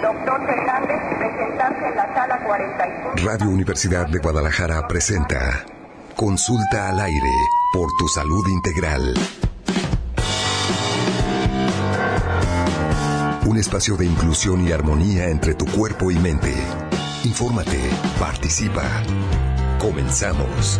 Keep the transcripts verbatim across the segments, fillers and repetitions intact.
Doctor Fernández, presentarse en la sala cuarenta y cinco. Radio Universidad de Guadalajara presenta Consulta al Aire por tu salud integral. Un espacio de inclusión y armonía entre tu cuerpo y mente. Infórmate, participa. Comenzamos.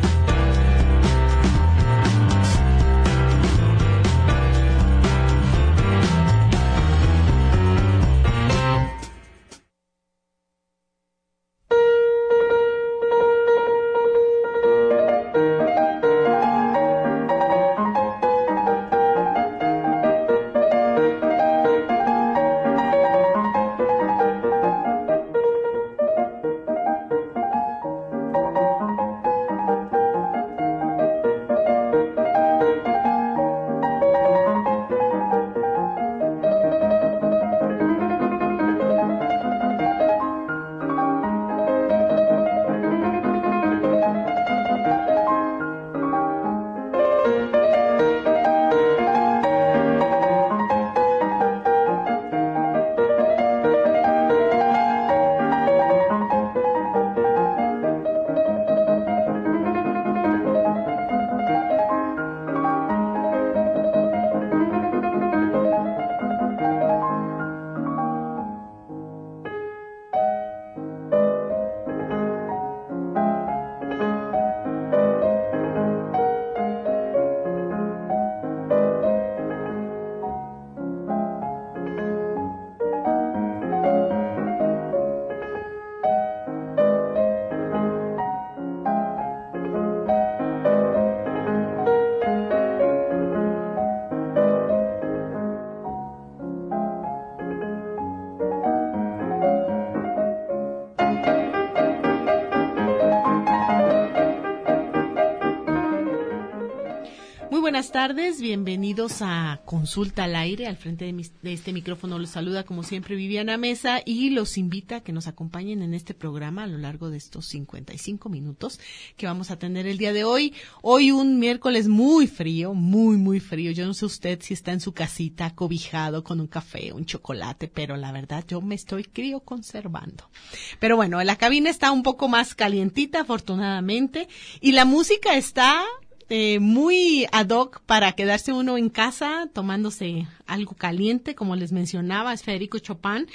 Buenas tardes, bienvenidos a Consulta al Aire. Al frente de, mis, de este micrófono los saluda como siempre Viviana Mesa y los invita a que nos acompañen en este programa a lo largo de estos cincuenta y cinco minutos que vamos a tener el día de hoy. Hoy un miércoles muy frío, muy muy frío. Yo no sé usted si está en su casita cobijado con un café, un chocolate, pero la verdad yo me estoy crioconservando. Pero bueno, la cabina está un poco más calientita afortunadamente y la música está Eh, muy ad hoc para quedarse uno en casa tomándose algo caliente, como les mencionaba, es Federico Chopin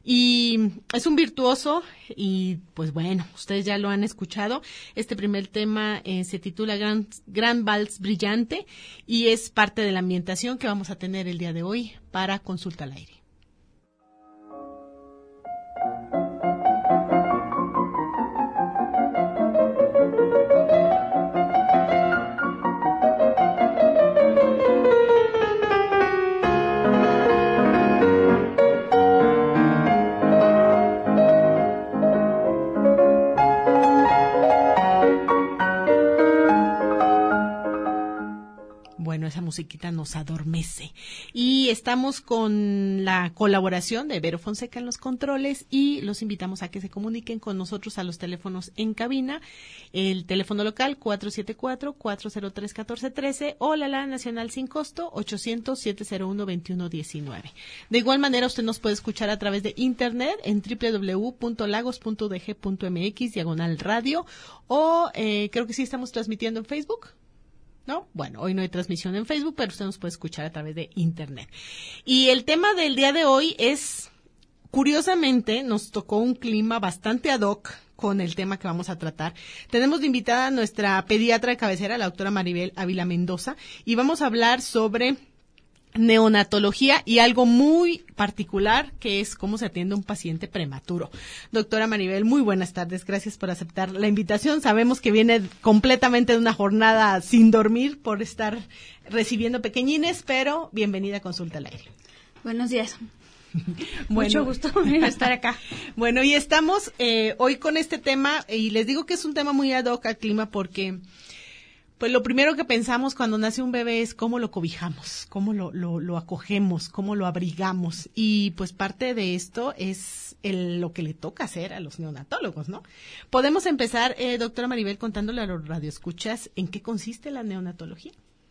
y es un virtuoso y pues bueno, ustedes ya lo han escuchado. Este primer tema eh, se titula Gran, Gran Vals Brillante y es parte de la ambientación que vamos a tener el día de hoy para Consulta al Aire. Bueno, esa musiquita nos adormece. Y estamos con la colaboración de Vero Fonseca en los controles y los invitamos a que se comuniquen con nosotros a los teléfonos en cabina. El teléfono local cuatro siete cuatro, cuatro cero tres, uno cuatro uno tres o la ala nacional sin costo ochocientos, siete cero uno, veintiuno diecinueve. De igual manera, usted nos puede escuchar a través de internet en doble u doble u doble u punto lagos punto u d g punto m x diagonal radio o eh, creo que sí estamos transmitiendo en Facebook. ¿No? Bueno, hoy no hay transmisión en Facebook, pero usted nos puede escuchar a través de internet. Y el tema del día de hoy es, curiosamente, nos tocó un clima bastante ad hoc con el tema que vamos a tratar. Tenemos de invitada a nuestra pediatra de cabecera, la doctora Maribel Ávila Mendoza, y vamos a hablar sobre neonatología y algo muy particular que es cómo se atiende un paciente prematuro. Doctora Maribel, muy buenas tardes, gracias por aceptar la invitación. Sabemos que viene completamente de una jornada sin dormir por estar recibiendo pequeñines, pero bienvenida a Consulta al Aire. Buenos días. Bueno, mucho gusto estar acá. Bueno, y estamos eh, hoy con este tema, y les digo que es un tema muy ad hoc al clima porque pues lo primero que pensamos cuando nace un bebé es cómo lo cobijamos, cómo lo, lo, lo acogemos, cómo lo abrigamos. Y pues parte de esto es el, lo que le toca hacer a los neonatólogos, ¿no? Podemos empezar, eh, doctora Maribel, contándole a los radioescuchas en qué consiste la neonatología.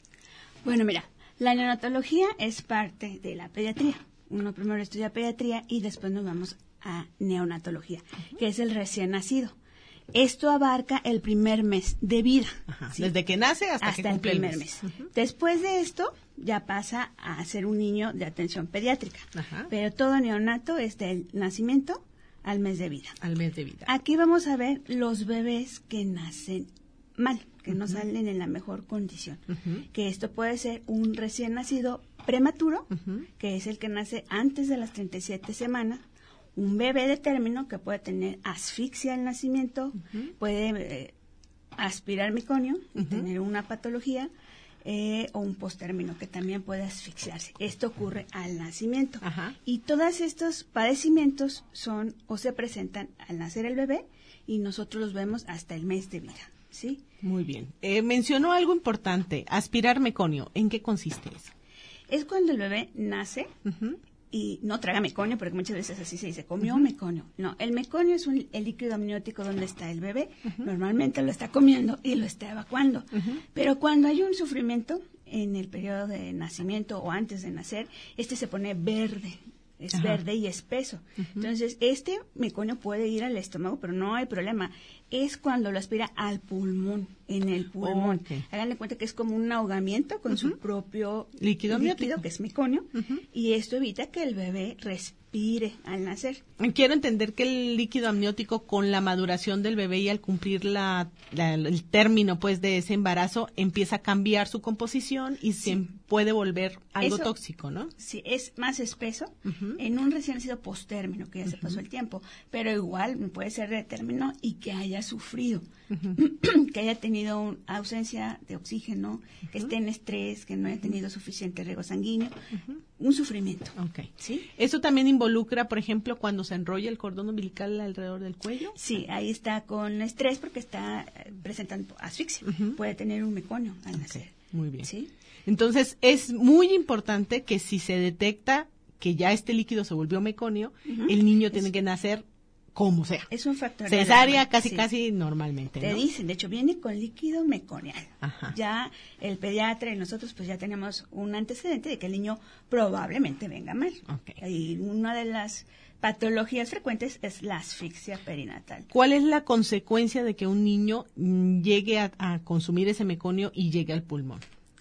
Bueno, mira, la neonatología es parte de la pediatría. Uno primero estudia pediatría y después nos vamos a neonatología, uh-huh. que es el recién nacido. Esto abarca el primer mes de vida. Ajá, ¿sí? Desde que nace hasta, hasta que cumple el primer el mes. mes. Uh-huh. Después de esto, ya pasa a ser un niño de atención pediátrica. Ajá. Pero todo neonato es del nacimiento al mes de vida. Al mes de vida. Aquí vamos a ver los bebés que nacen mal, que uh-huh. no salen en la mejor condición. Uh-huh. Que esto puede ser un recién nacido prematuro, uh-huh. que es el que nace antes de las treinta y siete semanas, un bebé de término que puede tener asfixia al nacimiento, uh-huh. puede eh, aspirar meconio y uh-huh. tener una patología, eh, o un postérmino que también puede asfixiarse. Esto ocurre al nacimiento. Uh-huh. Y todos estos padecimientos son o se presentan al nacer el bebé y nosotros los vemos hasta el mes de vida. ¿Sí? Muy bien. Eh, mencionó algo importante, aspirar meconio. ¿En qué consiste eso? Es cuando el bebé nace uh-huh. y no traga meconio, porque muchas veces así se dice, comió uh-huh. meconio. No, el meconio es un, el líquido amniótico donde está el bebé. Uh-huh. Normalmente lo está comiendo y lo está evacuando. Uh-huh. Pero cuando hay un sufrimiento en el periodo de nacimiento o antes de nacer, este se pone verde. Es Ajá. verde y espeso. Uh-huh. Entonces, este meconio puede ir al estómago, pero no hay problema. Es cuando lo aspira al pulmón, en el pulmón. Oh, okay. Háganle cuenta que es como un ahogamiento con uh-huh. su propio líquido, líquido que es meconio, uh-huh. y esto evita que el bebé respire al nacer. Quiero entender que el líquido amniótico con la maduración del bebé y al cumplir la, la, el término pues de ese embarazo empieza a cambiar su composición y sí. se puede volver algo Eso, tóxico, ¿no? Sí, es más espeso uh-huh. en un recién nacido postérmino, que ya uh-huh. se pasó el tiempo, pero igual puede ser de término y que haya sufrido, uh-huh. que haya tenido un, ausencia de oxígeno, uh-huh. que esté en estrés, que no haya tenido suficiente riego sanguíneo, uh-huh. un sufrimiento. Okay. ¿Sí? ¿Eso también involucra, por ejemplo, cuando se enrolla el cordón umbilical alrededor del cuello? Sí, ahí está con estrés porque está presentando asfixia. Uh-huh. Puede tener un meconio al nacer. Okay. Muy bien. ¿Sí? Entonces, es muy importante que si se detecta que ya este líquido se volvió meconio, uh-huh. el niño tiene es, que nacer como sea. Es un factor. Cesárea casi, sí. casi normalmente, Te ¿no? dicen, de hecho, viene con líquido meconial. Ajá. Ya el pediatra y nosotros pues ya tenemos un antecedente de que el niño probablemente venga mal. Okay. Y una de las patologías frecuentes es la asfixia perinatal. ¿Cuál es la consecuencia de que un niño llegue a, a consumir ese meconio y llegue al pulmón?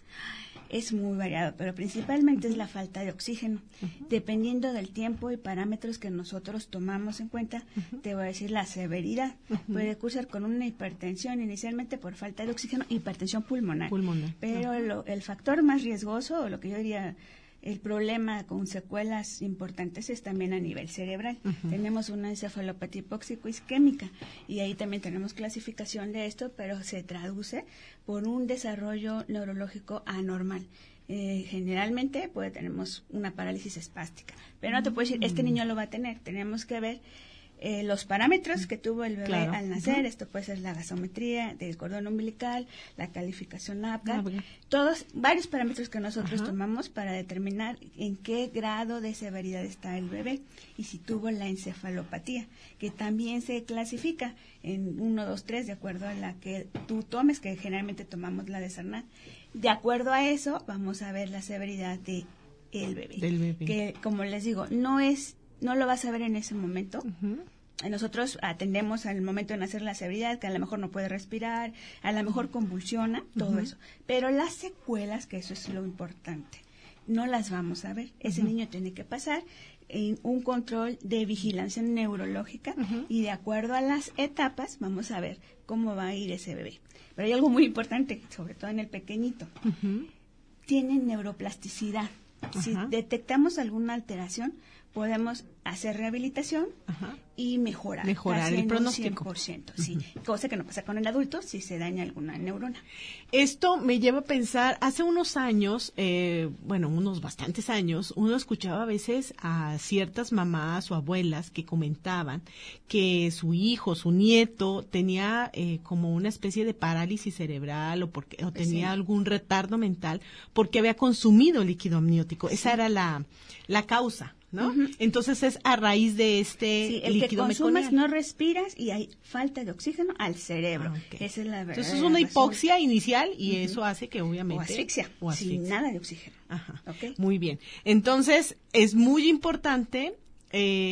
Es muy variado, pero principalmente uh-huh. es la falta de oxígeno. Uh-huh. Dependiendo del tiempo y parámetros que nosotros tomamos en cuenta, uh-huh. te voy a decir la severidad. Uh-huh. Puede cursar con una hipertensión inicialmente por falta de oxígeno, hipertensión pulmonar. Pulmonar. Pero uh-huh. lo, el factor más riesgoso, o lo que yo diría el problema con secuelas importantes, es también a nivel cerebral. Uh-huh. Tenemos una encefalopatía hipóxico-isquémica y ahí también tenemos clasificación de esto, pero se traduce por un desarrollo neurológico anormal. Eh, generalmente puede tenemos una parálisis espástica, pero no te puedo decir, este niño lo va a tener. Tenemos que ver Eh, los parámetros que tuvo el bebé claro. al nacer. Uh-huh. Esto puede ser la gasometría del cordón umbilical, la calificación APGAR, uh-huh. todos, varios parámetros que nosotros uh-huh. tomamos para determinar en qué grado de severidad está el bebé y si tuvo la encefalopatía, que también se clasifica en uno, dos, tres, de acuerdo a la que tú tomes, que generalmente tomamos la de Sarnat. De acuerdo a eso, vamos a ver la severidad de el bebé. Del bebé. Que, como les digo, no es no lo vas a ver en ese momento. Uh-huh. Nosotros atendemos al momento de nacer la severidad, que a lo mejor no puede respirar, a lo mejor convulsiona, todo uh-huh. eso. Pero las secuelas, que eso es lo importante, no las vamos a ver. Ese uh-huh. niño tiene que pasar en un control de vigilancia neurológica uh-huh. y de acuerdo a las etapas vamos a ver cómo va a ir ese bebé. Pero hay algo muy importante, sobre todo en el pequeñito. Uh-huh. Tiene neuroplasticidad. Uh-huh. Si detectamos alguna alteración, podemos hacer rehabilitación Ajá. y mejorar. Mejorar el pronóstico. cien por ciento, sí. Uh-huh. Cosa que no pasa con el adulto si se daña alguna neurona. Esto me lleva a pensar, hace unos años, eh, bueno, unos bastantes años, uno escuchaba a veces a ciertas mamás o abuelas que comentaban que su hijo, su nieto, tenía eh, como una especie de parálisis cerebral o, porque, o tenía sí. algún retardo mental porque había consumido líquido amniótico. Sí. Esa era la, la causa, ¿no? Uh-huh. Entonces es a raíz de este sí, el líquido que consumas meconial. No respiras y hay falta de oxígeno al cerebro. Ah, okay. Esa es la verdad. Entonces es una hipoxia inicial y uh-huh. eso hace que obviamente... O asfixia, o asfixia. sin nada de oxígeno. Ajá. Okay. Muy bien. Entonces es muy importante eh,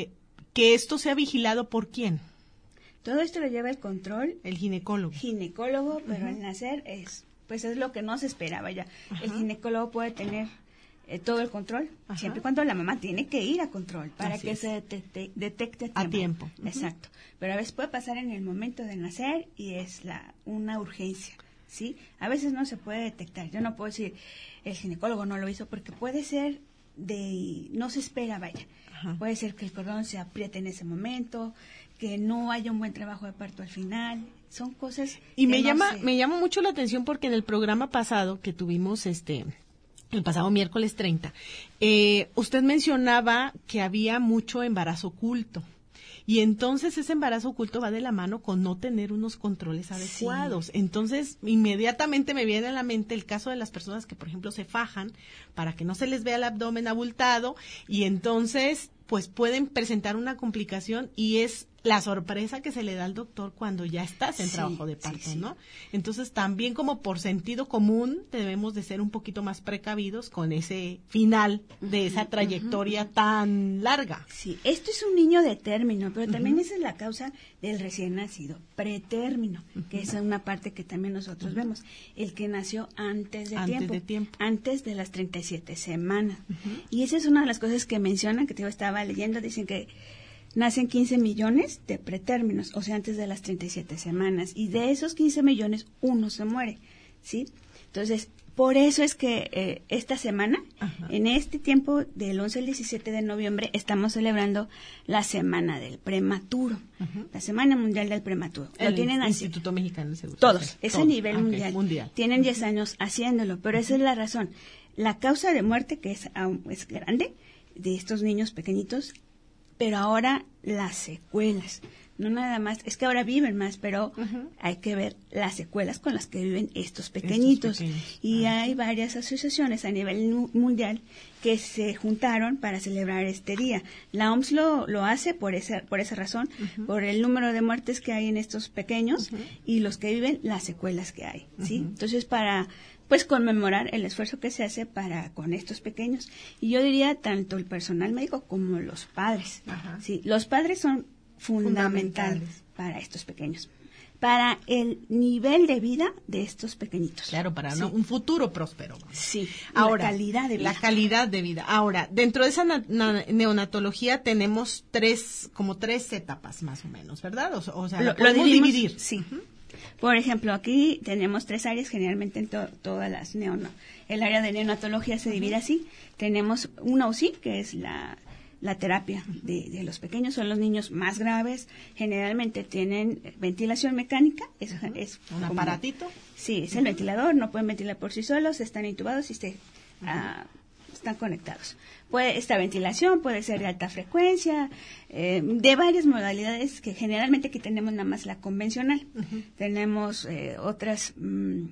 que esto sea vigilado por quién. Todo esto lo lleva el control. El ginecólogo. Ginecólogo, pero Uh-huh. al nacer es, pues es lo que no se esperaba ya. Ajá. El ginecólogo puede tener eh, todo el control, Ajá. siempre y cuando la mamá tiene que ir a control para Así que es. se detecte, detecte a tiempo. A tiempo. Uh-huh. Exacto. Pero a veces puede pasar en el momento de nacer y es la una urgencia, ¿sí? A veces no se puede detectar. Yo no puedo decir, el ginecólogo no lo hizo, porque puede ser de, no se espera, vaya. Ajá. Puede ser que el cordón se apriete en ese momento, que no haya un buen trabajo de parto al final. Son cosas Y que me no llama, sé. me llama mucho la atención porque en el programa pasado que tuvimos este el pasado miércoles treinta, eh, usted mencionaba que había mucho embarazo oculto. Y entonces ese embarazo oculto va de la mano con no tener unos controles adecuados. Sí. Entonces, inmediatamente me viene a la mente el caso de las personas que, por ejemplo, se fajan para que no se les vea el abdomen abultado y entonces, pues pueden presentar una complicación y es la sorpresa que se le da al doctor cuando ya estás en Sí, trabajo de sí, parto, sí. ¿no? Entonces, también como por sentido común debemos de ser un poquito más precavidos con ese final de esa trayectoria tan larga. Sí, esto es un niño de término, pero también esa es la causa del recién nacido, pretérmino, que es una parte que también nosotros vemos, el que nació antes de Antes tiempo, de tiempo. antes de las treinta y siete semanas. Y esa es una de las cosas que mencionan, que te estaba leyendo, dicen que nacen quince millones de pretérminos, o sea, antes de las treinta y siete semanas, y de esos quince millones, uno se muere, ¿sí? Entonces, por eso es que eh, esta semana, Ajá. en este tiempo del once al diecisiete de noviembre, estamos celebrando la Semana del Prematuro, Ujú. la Semana Mundial del Prematuro. Lo El tienen así. Instituto Mexicano de Seguro Todos, Social. es a Todos. nivel Ah, ok, mundial. mundial. Tienen diez años haciéndolo, pero esa es la razón. La causa de muerte, que es, aún es grande, de estos niños pequeñitos, pero ahora las secuelas. No nada más, es que ahora viven más, pero Ujú. hay que ver las secuelas con las que viven estos pequeñitos. pequeños. Y Ah. hay varias asociaciones a nivel nu- mundial que se juntaron para celebrar este día. La O M S lo, lo hace por esa, por esa razón, Ujú. por el número de muertes que hay en estos pequeños Ujú. y los que viven las secuelas que hay, ¿sí? Ujú. Entonces, para pues conmemorar el esfuerzo que se hace para con estos pequeños. Y yo diría tanto el personal médico como los padres. Ajá. Sí, los padres son fundamentales, Fundamentales. para estos pequeños, para el nivel de vida de estos pequeñitos. Claro, para Sí. ¿no? un futuro próspero. vamos. Sí, Ahora, la calidad de vida. La calidad de vida. Ahora, dentro de esa na- na- neonatología tenemos tres, como tres etapas más o menos, ¿verdad? O, o sea, lo, la lo podemos dividimos, dividir. Sí. Por ejemplo, aquí tenemos tres áreas, generalmente en to- todas las neono. El área de neonatología se divide así. Tenemos una U C I, que es la, la terapia de, de los pequeños, son los niños más graves. Generalmente tienen ventilación mecánica. Es, es Un como- aparatito. Sí, es el ventilador, no pueden ventilar por sí solos, están intubados y se, ah, están conectados. Puede, esta ventilación puede ser de alta frecuencia, eh, de varias modalidades, que generalmente aquí tenemos nada más la convencional. Ujú. Tenemos eh, otras, mm,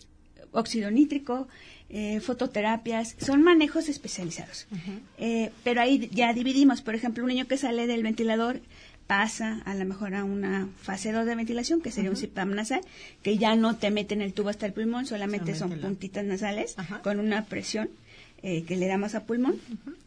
óxido nítrico, eh, fototerapias, son manejos especializados. Ujú. Eh, pero ahí ya dividimos, por ejemplo, un niño que sale del ventilador pasa a lo mejor a una fase dos de ventilación, que sería un C PAP nasal, que ya no te meten el tubo hasta el pulmón, solamente son Solamente la- puntitas nasales Ajá. con una presión eh, que le damos a pulmón.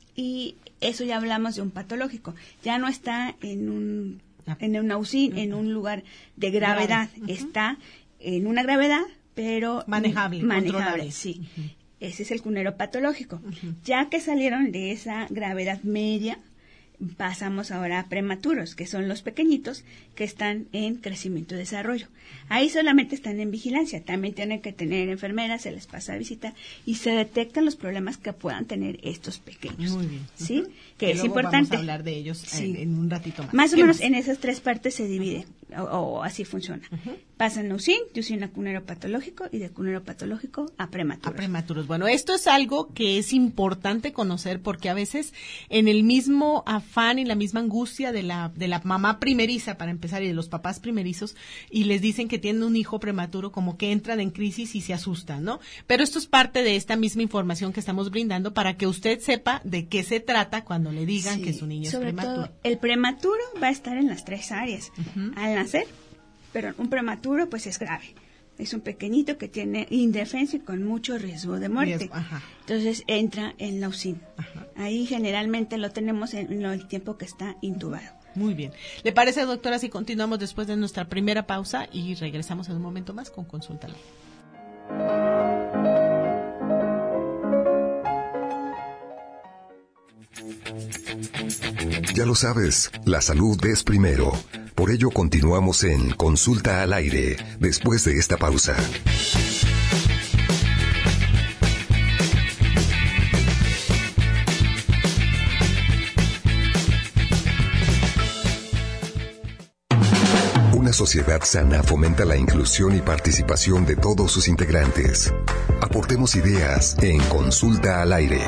Y eso ya hablamos de un patológico. Ya no está en un Ah. en una U C I, en un lugar de gravedad. Grave. Ujú. Está en una gravedad, pero Manejable, manejable, controlable. sí. Ujú. Ese es el cunero patológico. Ujú. Ya que salieron de esa gravedad media, pasamos ahora a prematuros, que son los pequeñitos que están en crecimiento y desarrollo. Ahí solamente están en vigilancia, también tienen que tener enfermeras, se les pasa a visitar y se detectan los problemas que puedan tener estos pequeños. Muy bien. ¿Sí? Ujú. Que es luego importante. Vamos a hablar de ellos Sí. en, en un ratito más. Más o ¿Qué menos más? en esas tres partes se divide, o, o así funciona. Ujú. Pasan a U C I, de U C I a cunero patológico y de cunero patológico a prematuros. A prematuros. Bueno, esto es algo que es importante conocer porque a veces en el mismo afán y la misma angustia de la de la mamá primeriza, para empezar, y de los papás primerizos, y les dicen que tienen un hijo prematuro, como que entran en crisis y se asustan, ¿no? Pero esto es parte de esta misma información que estamos brindando para que usted sepa de qué se trata cuando le digan Sí, que su niño es sobre prematuro. todo, el prematuro va a estar en las tres áreas. Ujú. Al nacer, pero un prematuro pues es grave. es un pequeñito que tiene indefenso y con mucho riesgo de muerte. Riesgo, ajá. Entonces entra en la U C I N. Ajá. Ahí generalmente lo tenemos en el tiempo que está intubado. Muy bien. ¿Le parece, doctora, si continuamos después de nuestra primera pausa y regresamos en un momento más con Consúltala? Ya lo sabes, la salud es primero. Por ello continuamos en Consulta al Aire, después de esta pausa. Una sociedad sana fomenta la inclusión y participación de todos sus integrantes. Aportemos ideas en Consulta al Aire.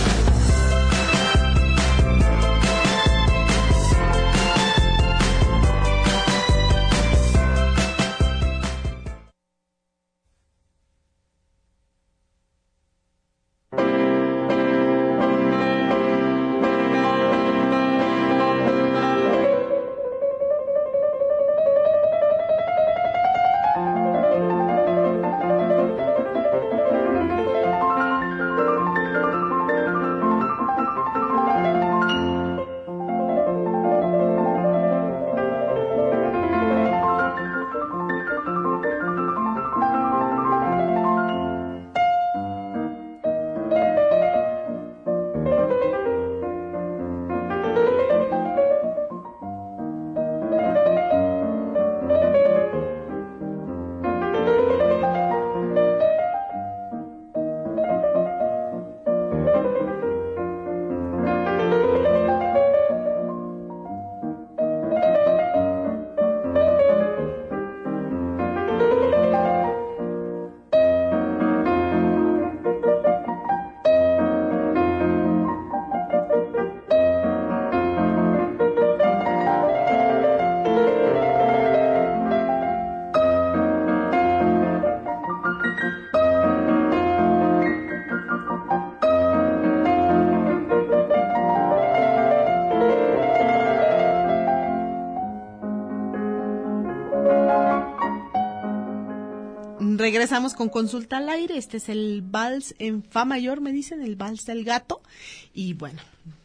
Regresamos con Consulta al Aire. Este es el vals en fa mayor, me dicen, el vals del gato. Y bueno,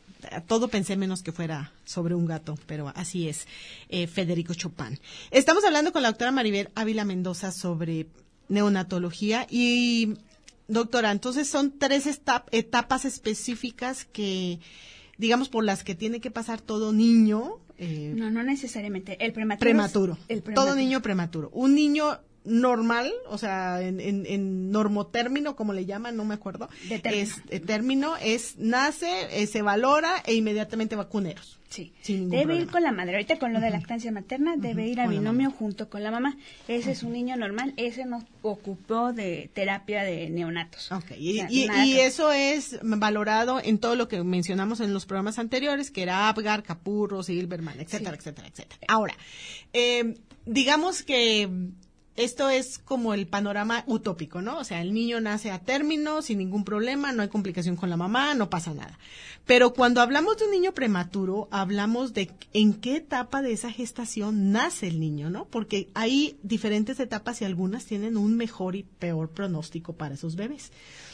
todo pensé menos que fuera sobre un gato, pero así es, eh, Federico Chopin. Estamos hablando con la doctora Maribel Ávila Mendoza sobre neonatología y, doctora, entonces son tres etap- etapas específicas que, digamos, por las que tiene que pasar todo niño. Eh, no, no necesariamente. El prematuro. Prematuro. El prematuro. Todo niño prematuro. Un niño normal, o sea, en, en, en normotérmino, como le llaman, no me acuerdo, de término. es eh, término, es nace, eh, se valora e inmediatamente va a cuneros. Sí, sin ningún debe problema. ir con la madre. Ahorita con lo de lactancia materna, uh-huh. debe ir a binomio junto con la mamá. Ese uh-huh. es un niño normal, ese nos ocupó de terapia de neonatos. Okay. Y, o sea, y, y que... eso es valorado en todo lo que mencionamos en los programas anteriores, que era Apgar, Capurro, Silverman, etcétera, sí. etcétera, etcétera. Ahora, eh, digamos que esto es como el panorama utópico, ¿no? O sea, el niño nace a término, sin ningún problema, no hay complicación con la mamá, no pasa nada. Pero cuando hablamos de un niño prematuro, hablamos de en qué etapa de esa gestación nace el niño, ¿no? Porque hay diferentes etapas y algunas tienen un mejor y peor pronóstico para esos bebés.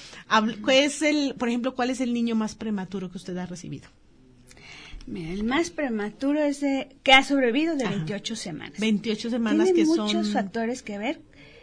¿Cuál es el, por ejemplo, cuál es el niño más prematuro que usted ha recibido? Mira, el más prematuro es de, que ha sobrevivido de Ajá. veintiocho semanas. veintiocho semanas Tiene que muchos son... muchos factores que ver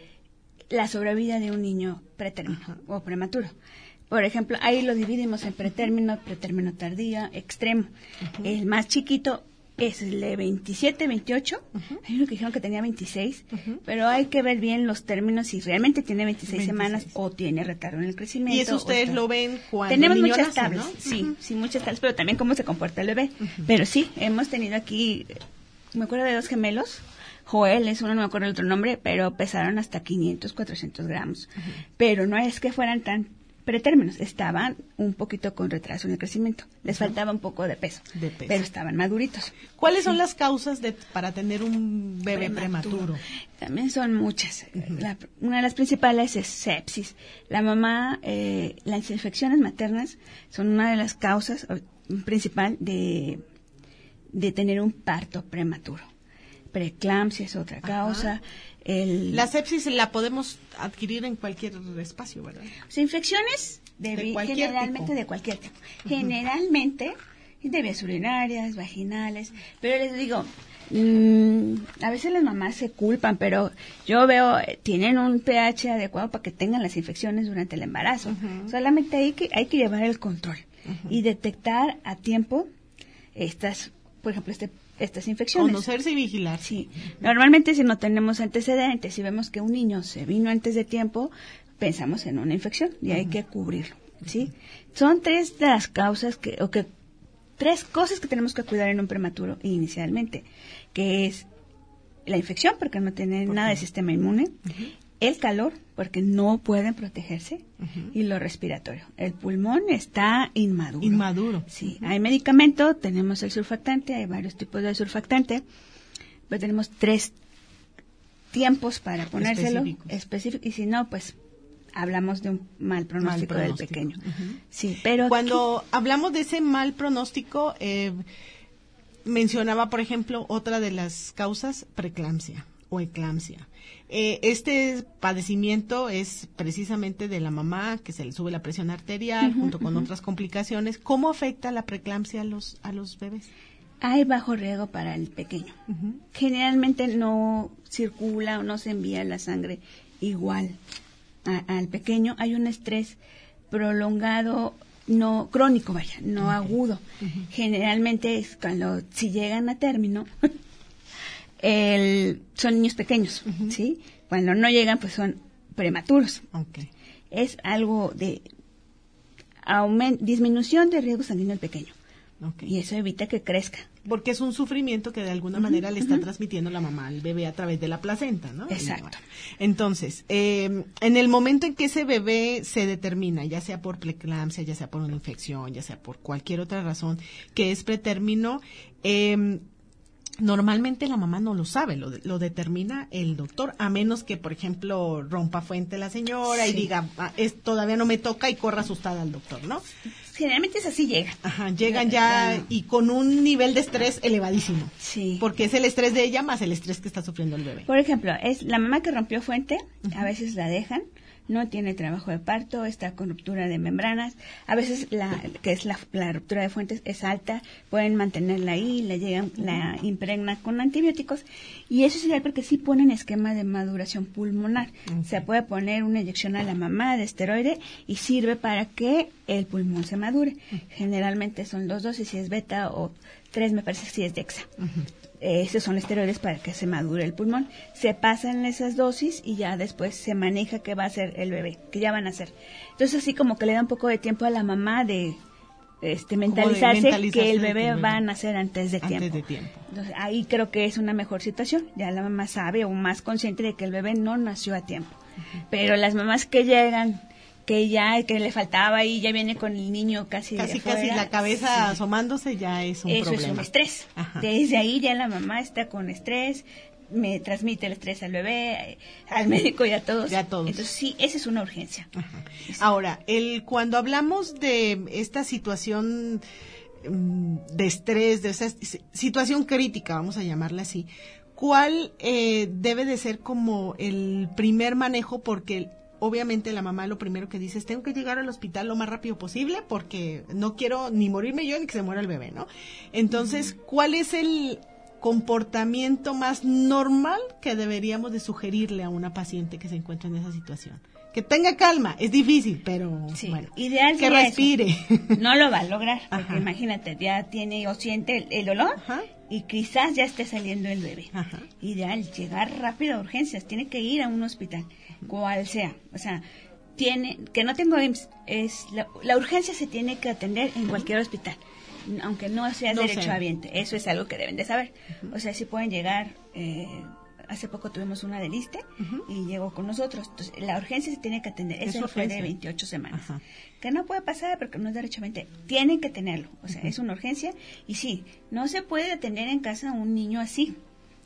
la sobrevida de un niño pretérmino Ajá. o prematuro. Por ejemplo, ahí lo dividimos en pretérmino, pretérmino tardío, extremo. Uh-huh. El más chiquito es el de veintisiete, veintiocho. Uh-huh. Hay uno que dijeron que tenía veintiséis, uh-huh. pero hay que ver bien los términos si realmente tiene veintiséis, veintiséis semanas o tiene retardo en el crecimiento. Y eso ustedes lo ven cuando Tenemos el niño muchas nace, tablas, ¿no? sí, uh-huh. sí, muchas tablas, pero también cómo se comporta el bebé. Uh-huh. Pero sí, hemos tenido aquí, me acuerdo de dos gemelos, Joel es uno, no me acuerdo el otro nombre, pero pesaron hasta quinientos, cuatrocientos gramos. Uh-huh. Pero no es que fueran tan pretérminos, estaban un poquito con retraso en el crecimiento, les uh-huh. faltaba un poco de peso, de peso, pero estaban maduritos. ¿Cuáles sí. son las causas de para tener un bebé prematuro? prematuro? También son muchas. Uh-huh. La, una de las principales es sepsis. La mamá, eh, las infecciones maternas son una de las causas principal de, de tener un parto prematuro. Preeclampsia es otra causa. el... La sepsis la podemos adquirir en cualquier espacio, ¿verdad? O sea, infecciones de, de cualquier generalmente tipo. de cualquier tipo. Uh-huh. Generalmente de vías urinarias, vaginales, pero les digo, mmm, a veces las mamás se culpan, pero yo veo, tienen un pH adecuado para que tengan las infecciones durante el embarazo. Uh-huh. Solamente hay que, hay que llevar el control uh-huh. y detectar a tiempo estas, por ejemplo, este estas infecciones. Conocerse y vigilar. Sí. Normalmente si no tenemos antecedentes, si vemos que un niño se vino antes de tiempo, pensamos en una infección y uh-huh. hay que cubrirlo, ¿sí? Uh-huh. Son tres de las causas que, o que, tres cosas que tenemos que cuidar en un prematuro inicialmente, que es la infección, porque no tienen ¿Por nada qué? de sistema inmune, uh-huh. el calor, porque no pueden protegerse, uh-huh. y lo respiratorio. El pulmón está inmaduro. Inmaduro. Sí, uh-huh. hay medicamento, tenemos el surfactante, hay varios tipos de surfactante, pero tenemos tres tiempos para ponérselo específico, y si no, pues hablamos de un mal pronóstico, mal pronóstico. del pequeño. Uh-huh. Sí, pero cuando aquí, hablamos de ese mal pronóstico, eh, mencionaba, por ejemplo, otra de las causas, preeclampsia o eclampsia. Eh, este padecimiento es precisamente de la mamá, que se le sube la presión arterial, uh-huh, junto con uh-huh. otras complicaciones. ¿Cómo afecta la preeclampsia a los a los bebés? Hay bajo riesgo para el pequeño. Uh-huh. Generalmente no circula o no se envía la sangre igual a, al pequeño. Hay un estrés prolongado, no crónico, vaya, no okay. agudo. Uh-huh. Generalmente es cuando, si llegan a término, el, son niños pequeños, uh-huh. ¿sí? Cuando no llegan, pues son prematuros. Okay. Es algo de aument, disminución de riesgo sanguíneo al pequeño. Okay. Y eso evita que crezca. Porque es un sufrimiento que de alguna uh-huh, manera le está uh-huh. transmitiendo la mamá al bebé a través de la placenta, ¿no? Exacto. Entonces, eh, en el momento en que ese bebé se determina, ya sea por preeclampsia, ya sea por una infección, ya sea por cualquier otra razón, que es pretérmino, eh, normalmente la mamá no lo sabe, lo, lo determina el doctor, a menos que, por ejemplo, rompa fuente la señora sí. y diga, ah, es, todavía no me toca, y corra asustada al doctor, ¿no? Generalmente es así, llega. Ajá, llegan ya, ya y con un nivel de estrés elevadísimo. Sí. Porque es el estrés de ella más el estrés que está sufriendo el bebé. Por ejemplo, es la mamá que rompió fuente, uh-huh. a veces la dejan, no tiene trabajo de parto, está con ruptura de membranas, a veces la que es la, la ruptura de fuentes es alta, pueden mantenerla ahí, la llegan, uh-huh. la impregnan con antibióticos, y eso es ideal porque sí ponen esquema de maduración pulmonar. Uh-huh. Se puede poner una inyección a la mamá de esteroide y sirve para que el pulmón se madure. Uh-huh. Generalmente son dos dosis, si es beta, o tres, me parece que si es dexa. Uh-huh. Eh, esos son esteroides para que se madure el pulmón. Se pasan esas dosis y ya después se maneja qué va a hacer el bebé, que ya van a hacer. Entonces así como que le da un poco de tiempo a la mamá de este mentalizarse, de mentalizarse que el bebé, el bebé va a nacer antes de antes tiempo. de tiempo. Entonces ahí creo que es una mejor situación. Ya la mamá sabe o más consciente de que el bebé no nació a tiempo. Uh-huh. Pero las mamás que llegan, que ya que le faltaba y ya viene con el niño casi casi de afuera, casi la cabeza sí. asomándose, ya es un eso problema. Es un estrés. Ajá. Desde ahí ya la mamá está con estrés, me transmite el estrés al bebé, al médico y a todos. Ya a todos. Entonces sí, esa es una urgencia. Ajá. Ahora, el cuando hablamos de esta situación de estrés, de esa situación crítica, vamos a llamarla así, ¿cuál eh, debe de ser como el primer manejo? Porque obviamente la mamá lo primero que dice es, tengo que llegar al hospital lo más rápido posible porque no quiero ni morirme yo ni que se muera el bebé, ¿no? Entonces, uh-huh. ¿cuál es el comportamiento más normal que deberíamos de sugerirle a una paciente que se encuentra en esa situación? Que tenga calma, es difícil, pero sí. bueno, ideal que respire. Eso. No lo va a lograr, porque Ajá. imagínate, ya tiene o siente el, el dolor Ajá. y quizás ya esté saliendo el bebé. Ajá. Ideal, llegar rápido a urgencias, tiene que ir a un hospital, cual sea, o sea, tiene, que no tengo I M S S, es la, la urgencia se tiene que atender en cualquier hospital, aunque no seas no derechohabiente, sé. Eso es algo que deben de saber. Uh-huh. O sea, si pueden llegar, eh, hace poco tuvimos una del ISSSTE uh-huh. y llegó con nosotros, entonces la urgencia se tiene que atender, eso fue de veintiocho semanas, uh-huh. que no puede pasar porque no es derechohabiente, tienen que tenerlo, o sea, uh-huh. es una urgencia, y sí, no se puede atender en casa a un niño así.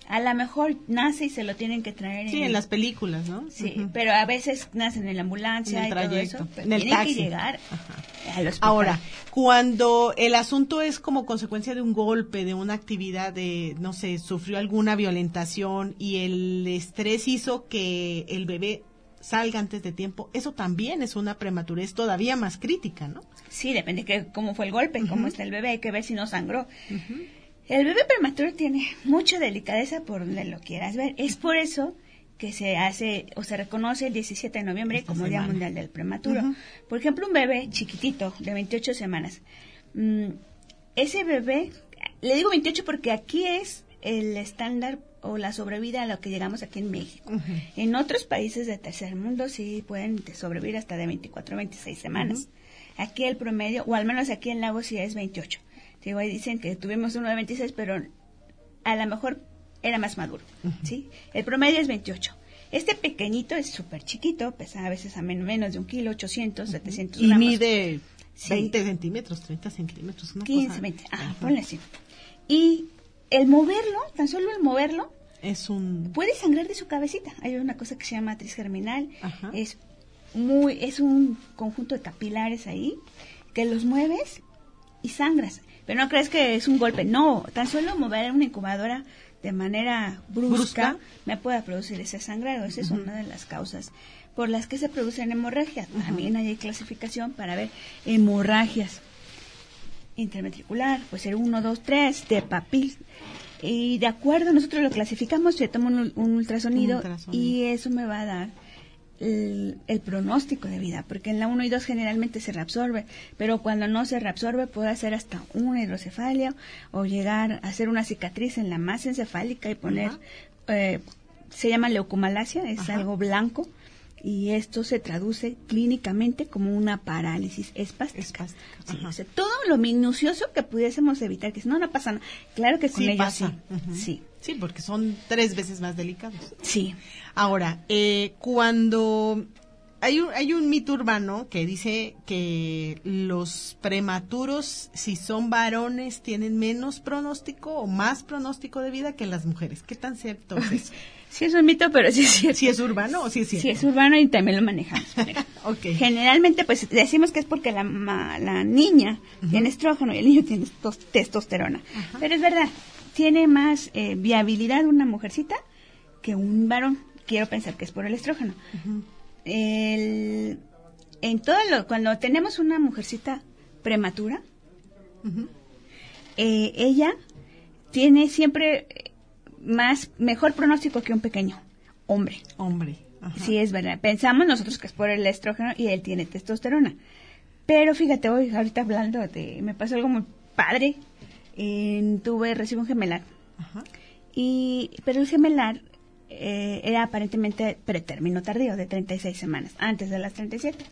A lo mejor nace y se lo tienen que traer. Sí, en, en las películas, ¿no? Sí, uh-huh. uh-huh. pero a veces nacen en la ambulancia en el y trayecto, todo eso. en el tienen taxi. que llegar Ajá. al hospital. Ahora, cuando el asunto es como consecuencia de un golpe, de una actividad de, no sé, sufrió alguna violentación y el estrés hizo que el bebé salga antes de tiempo, eso también es una prematurez todavía más crítica, ¿no? Sí, depende de cómo fue el golpe, uh-huh. cómo está el bebé, hay que ver si no sangró. Uh-huh. El bebé prematuro tiene mucha delicadeza por donde lo quieras ver. Es por eso que se hace o se reconoce el diecisiete de noviembre Esta como semana. Día Mundial del Prematuro. Uh-huh. Por ejemplo, un bebé chiquitito de veintiocho semanas. Mmm, ese bebé, le digo veintiocho porque aquí es el estándar o la sobrevida a lo que llegamos aquí en México. Uh-huh. En otros países de tercer mundo sí pueden sobrevivir hasta de veinticuatro a veintiséis semanas. Uh-huh. Aquí el promedio, o al menos aquí en Lagos sí es veintiocho. Digo, ahí dicen que tuvimos uno de veintiséis, pero a lo mejor era más maduro, uh-huh. ¿sí? El promedio es veintiocho. Este pequeñito es súper chiquito, pesa a veces a men- menos de un kilo, ochocientos, uh-huh. setecientos y gramos. Y mide sí. veinte centímetros, treinta centímetros, una quince, cosa. veinte, ah, ponle así. Y el moverlo, tan solo el moverlo, es un... puede sangrar de su cabecita. Hay una cosa que se llama matriz germinal, Ajá. es muy, es un conjunto de capilares ahí, que los mueves y sangras. Pero no crees que es un golpe, no, tan solo mover una incubadora de manera brusca, brusca. me puede producir ese sangrado. Esa uh-huh. es una de las causas por las que se producen hemorragias. Uh-huh. También hay clasificación para ver hemorragias. Interventricular, puede ser uno, dos, tres, de papil. Y de acuerdo, nosotros lo clasificamos, se toma un, un, ultrasonido, un ultrasonido y eso me va a dar El, el pronóstico de vida, porque en la uno y dos generalmente se reabsorbe, pero cuando no se reabsorbe puede hacer hasta una hidrocefalia o llegar a hacer una cicatriz en la masa encefálica y poner, uh-huh. eh, se llama leucomalacia, es uh-huh. algo blanco, y esto se traduce clínicamente como una parálisis espástica. espástica. Sí, o sea, todo lo minucioso que pudiésemos evitar, que si no, no pasa nada. Claro que con sí, ellos pasa. sí. Uh-huh. sí. Sí, porque son tres veces más delicados. Sí. Ahora, eh, cuando hay un, hay un mito urbano que dice que los prematuros, si son varones, tienen menos pronóstico o más pronóstico de vida que las mujeres. ¿Qué tan cierto es eso? Sí es un mito, pero sí es cierto. ¿Sí es urbano o sí es cierto? Sí es urbano y también lo manejamos. Okay. Generalmente, pues, decimos que es porque la, ma, la niña uh-huh. tiene estrógeno y el niño tiene tos, testosterona. Uh-huh. Pero es verdad, tiene más eh, viabilidad una mujercita que un varón. Quiero pensar que es por el estrógeno. Uh-huh. El, en todo lo, cuando tenemos una mujercita prematura, uh-huh. eh, ella tiene siempre más mejor pronóstico que un pequeño hombre. Hombre. Ajá. Sí, es verdad. Pensamos nosotros que es por el estrógeno y él tiene testosterona. Pero fíjate, hoy ahorita hablando de, me pasó algo muy padre. Eh, tuve, recibo un gemelar. Ajá. Y, pero el gemelar eh, era aparentemente pretérmino tardío, de treinta y seis semanas, antes de las treinta y siete.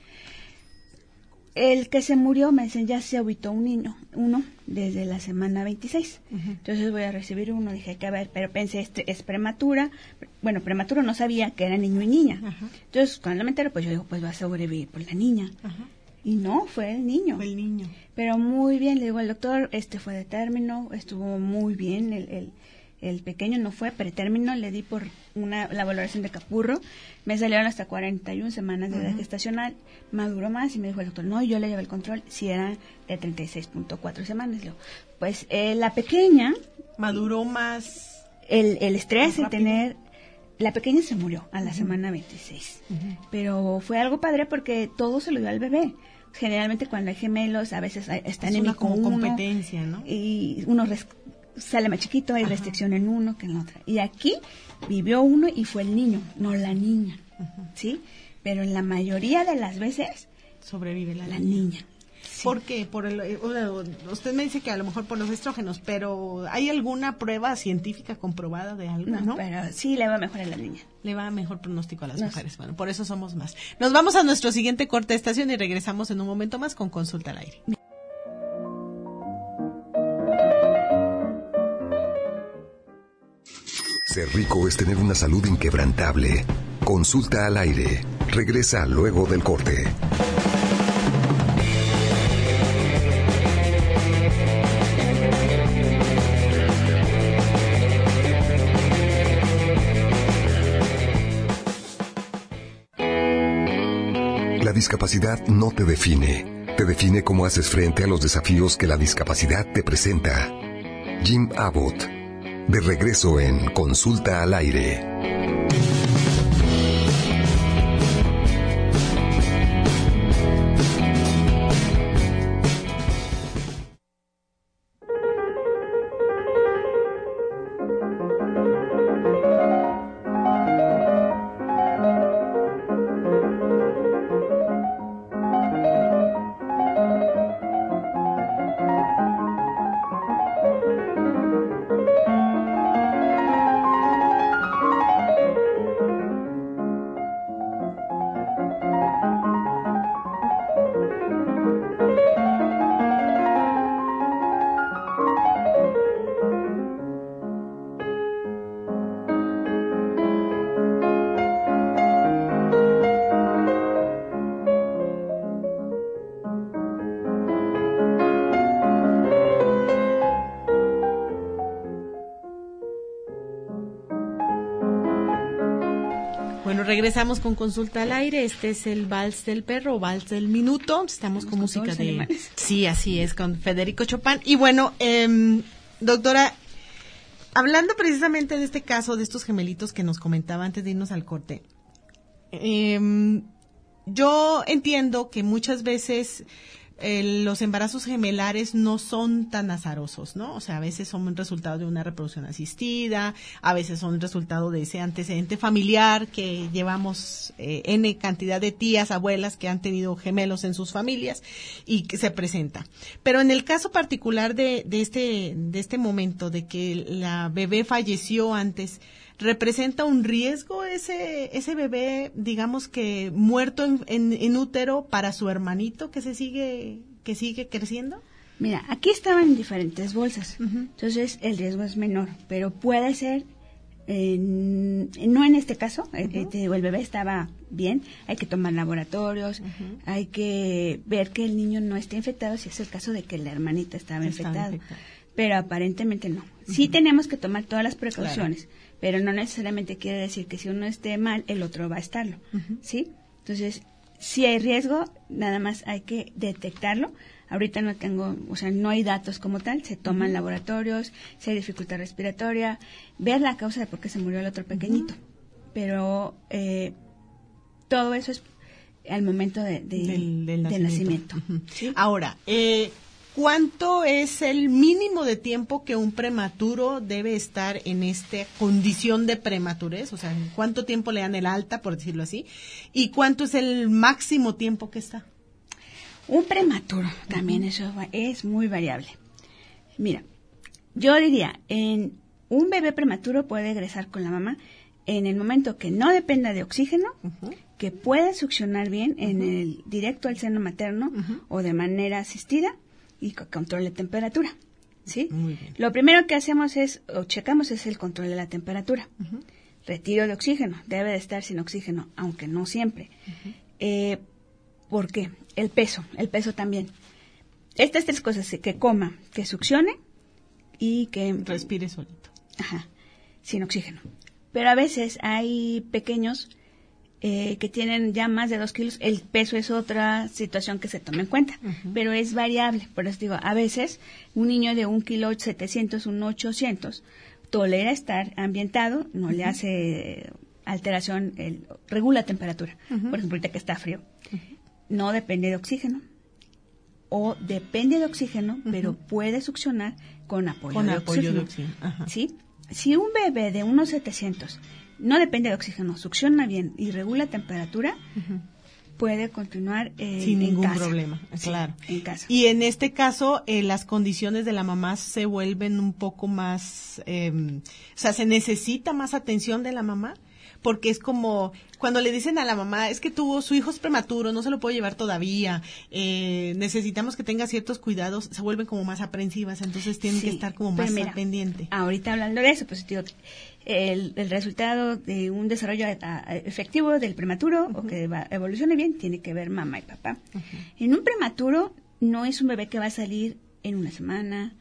El que se murió, me dicen, ya se habitó un niño, uno, desde la semana veintiséis. Uh-huh. Entonces voy a recibir uno, dije, que a ver, pero pensé, este es prematura. Bueno, prematuro no sabía que era niño y niña. Uh-huh. Entonces, cuando me entero, pues yo digo, pues va a sobrevivir por la niña. Uh-huh. Y no, fue el niño. Fue el niño. Pero muy bien, le digo al doctor, este fue de término, estuvo muy bien, el, el, el pequeño no fue pretérmino, le di por una la valoración de Capurro, me salieron hasta cuarenta y una semanas de edad uh-huh. gestacional, maduró más y me dijo el doctor, no, yo le llevé el control, si era de treinta y seis punto cuatro semanas. Le digo, pues eh, la pequeña... Maduró más... El, el estrés de tener... La pequeña se murió a la uh-huh. semana veintiséis, uh-huh. pero fue algo padre porque todo se lo dio al bebé. Generalmente cuando hay gemelos a veces están es en una como uno, competencia, ¿no? Y uno res- sale más chiquito, hay Ajá. restricción en uno que en la otra. Y aquí vivió uno y fue el niño, no la niña, Ajá. ¿sí? Pero en la mayoría de las veces sobrevive la, la niña. niña. Sí. ¿Por qué? Por el, usted me dice que a lo mejor por los estrógenos, pero ¿hay alguna prueba científica comprobada de algo? No, ¿no? pero sí le va mejor a la niña. Le va mejor pronóstico a las no mujeres. sé. Bueno, por eso somos más. Nos vamos a nuestro siguiente corte de estación y regresamos en un momento más con Consulta al Aire. Ser rico es tener una salud inquebrantable. Consulta al Aire. Regresa luego del corte. discapacidad no te define. Te define cómo haces frente a los desafíos que la discapacidad te presenta. Jim Abbott, de regreso en Consulta al Aire. Regresamos con Consulta al Aire. Este es el Vals del Perro, Vals del Minuto. Estamos con música de... Animales. Sí, así es, con Federico Chopin. Y bueno, eh, doctora, hablando precisamente de este caso, de estos gemelitos que nos comentaba antes de irnos al corte, eh, yo entiendo que muchas veces eh, los embarazos gemelares no son tan azarosos, ¿no? O sea, a veces son un resultado de una reproducción asistida, a veces son resultado de ese antecedente familiar que llevamos eh, N cantidad de tías, abuelas que han tenido gemelos en sus familias y que se presenta. Pero en el caso particular de, de este, de este momento de que la bebé falleció antes, ¿representa un riesgo ese ese bebé, digamos que muerto en, en, en útero para su hermanito que se sigue que sigue creciendo? Mira, aquí estaban en diferentes bolsas, uh-huh. Entonces el riesgo es menor, pero puede ser, eh, no en este caso, uh-huh. eh, te digo, el bebé estaba bien, hay que tomar laboratorios, uh-huh. Hay que ver que el niño no esté infectado, si es el caso de que la hermanita estaba infectada, pero aparentemente no. Uh-huh. Sí tenemos que tomar todas las precauciones. Claro. Pero no necesariamente quiere decir que si uno esté mal, el otro va a estarlo, uh-huh. ¿Sí? Entonces, si hay riesgo, nada más hay que detectarlo. Ahorita no tengo, o sea, no hay datos como tal, se toman uh-huh. laboratorios, si hay dificultad respiratoria, ver la causa de por qué se murió el otro pequeñito. Uh-huh. Pero eh, todo eso es al momento de, de, del, del nacimiento. Del nacimiento. Uh-huh. ¿Sí? Ahora, eh, ¿cuánto es el mínimo de tiempo que un prematuro debe estar en esta condición de prematurez? O sea, ¿cuánto tiempo le dan el alta, por decirlo así? ¿Y cuánto es el máximo tiempo que está? Un prematuro, también uh-huh. Eso es muy variable. Mira, yo diría, en un bebé prematuro puede egresar con la mamá en el momento que no dependa de oxígeno, uh-huh. que pueda succionar bien uh-huh. en el directo al seno materno uh-huh. o de manera asistida, y control de temperatura, ¿sí? Muy bien. Lo primero que hacemos es, o checamos, es el control de la temperatura. Uh-huh. Retiro de oxígeno, debe de estar sin oxígeno, aunque no siempre. Uh-huh. Eh, ¿Por qué? El peso, el peso también. Estas tres cosas, que coma, que succione y que... respire solito. Ajá, sin oxígeno. Pero a veces hay pequeños... Eh, que tienen ya más de dos kilos, el peso es otra situación que se toma en cuenta, uh-huh. pero es variable. Por eso digo, a veces un niño de un kilo setecientos, un ochocientos, tolera estar ambientado, no uh-huh. le hace alteración, el, regula temperatura. Uh-huh. Por ejemplo, ahorita que está frío, uh-huh. no depende de oxígeno, o depende de oxígeno, uh-huh. pero puede succionar con apoyo con de apoyo oxígeno. De oxígeno. Uh-huh. ¿Sí? Si un bebé de unos setecientos no depende de oxígeno, succiona bien y regula temperatura, uh-huh. puede continuar eh, sin en ningún casa. problema, claro. Sí, en casa. Y en este caso, eh, las condiciones de la mamá se vuelven un poco más, eh, o sea, se necesita más atención de la mamá, porque es como cuando le dicen a la mamá, es que tuvo su hijo es prematuro, no se lo puedo llevar todavía, eh, necesitamos que tenga ciertos cuidados, se vuelven como más aprensivas, entonces tienen sí, que estar como más mira, pendiente. Ahorita hablando de eso, pues digo, el, el resultado de un desarrollo a, a, efectivo del prematuro uh-huh. o que va, evolucione bien, tiene que ver mamá y papá. Uh-huh. En un prematuro no es un bebé que va a salir en una semana,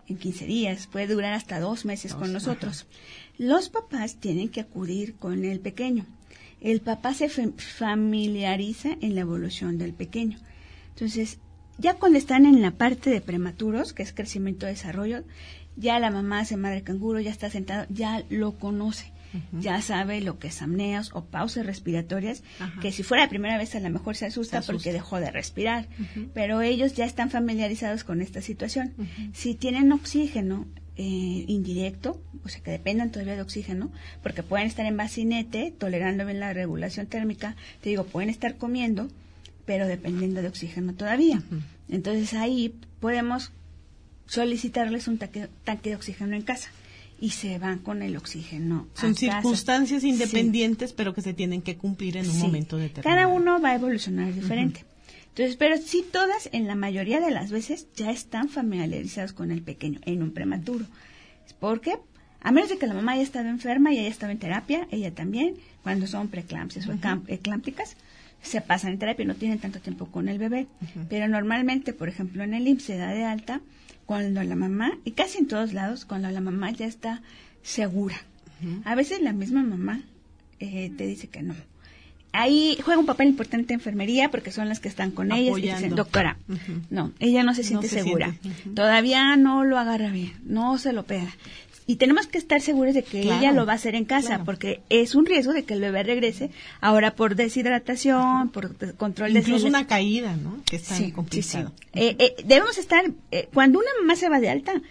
en quince días, puede durar hasta dos meses Dos, con nosotros. ajá. Los papás tienen que acudir con el pequeño. El papá se fe- familiariza en la evolución del pequeño. Entonces, ya cuando están en la parte de prematuros, que es crecimiento y desarrollo, ya la mamá hace madre canguro, ya está sentado, ya lo conoce. Uh-huh. Ya sabe lo que es apneas o pausas respiratorias, uh-huh. que si fuera la primera vez a lo mejor se asusta, se asusta. porque dejó de respirar, uh-huh. pero ellos ya están familiarizados con esta situación. Uh-huh. Si tienen oxígeno eh, indirecto, o sea que dependan todavía de oxígeno, porque pueden estar en bacinete, tolerando bien la regulación térmica, te digo, pueden estar comiendo, pero dependiendo de oxígeno todavía. Uh-huh. Entonces ahí podemos solicitarles un tanque, tanque de oxígeno en casa y se van con el oxígeno. Son a circunstancias casa. independientes, sí. pero que se tienen que cumplir en un sí. momento determinado. Cada uno va a evolucionar diferente. Uh-huh. Entonces, pero sí todas, en la mayoría de las veces, ya están familiarizados con el pequeño en un prematuro. ¿Por qué? A menos de que la mamá haya estado enferma y haya estado en terapia, ella también, cuando son preeclampsias uh-huh. o eclámpticas, se pasan en terapia y no tienen tanto tiempo con el bebé. Uh-huh. Pero normalmente, por ejemplo, en el I M S S se da de alta cuando la mamá, y casi en todos lados, cuando la mamá ya está segura. Uh-huh. A veces la misma mamá eh, te dice que no. Ahí juega un papel importante enfermería porque son las que están con ellas y dicen, doctora, uh-huh. no, ella no se siente no se segura. Siente. Uh-huh. Todavía no lo agarra bien, no se lo pega. Y tenemos que estar seguros de que claro, ella lo va a hacer en casa, claro. porque es un riesgo de que el bebé regrese ahora por deshidratación, Ajá. por control de... Incluso una caída, ¿no? Que está sí, complicado. Sí, sí. Eh, eh, debemos estar... Eh, cuando una mamá se va de alta,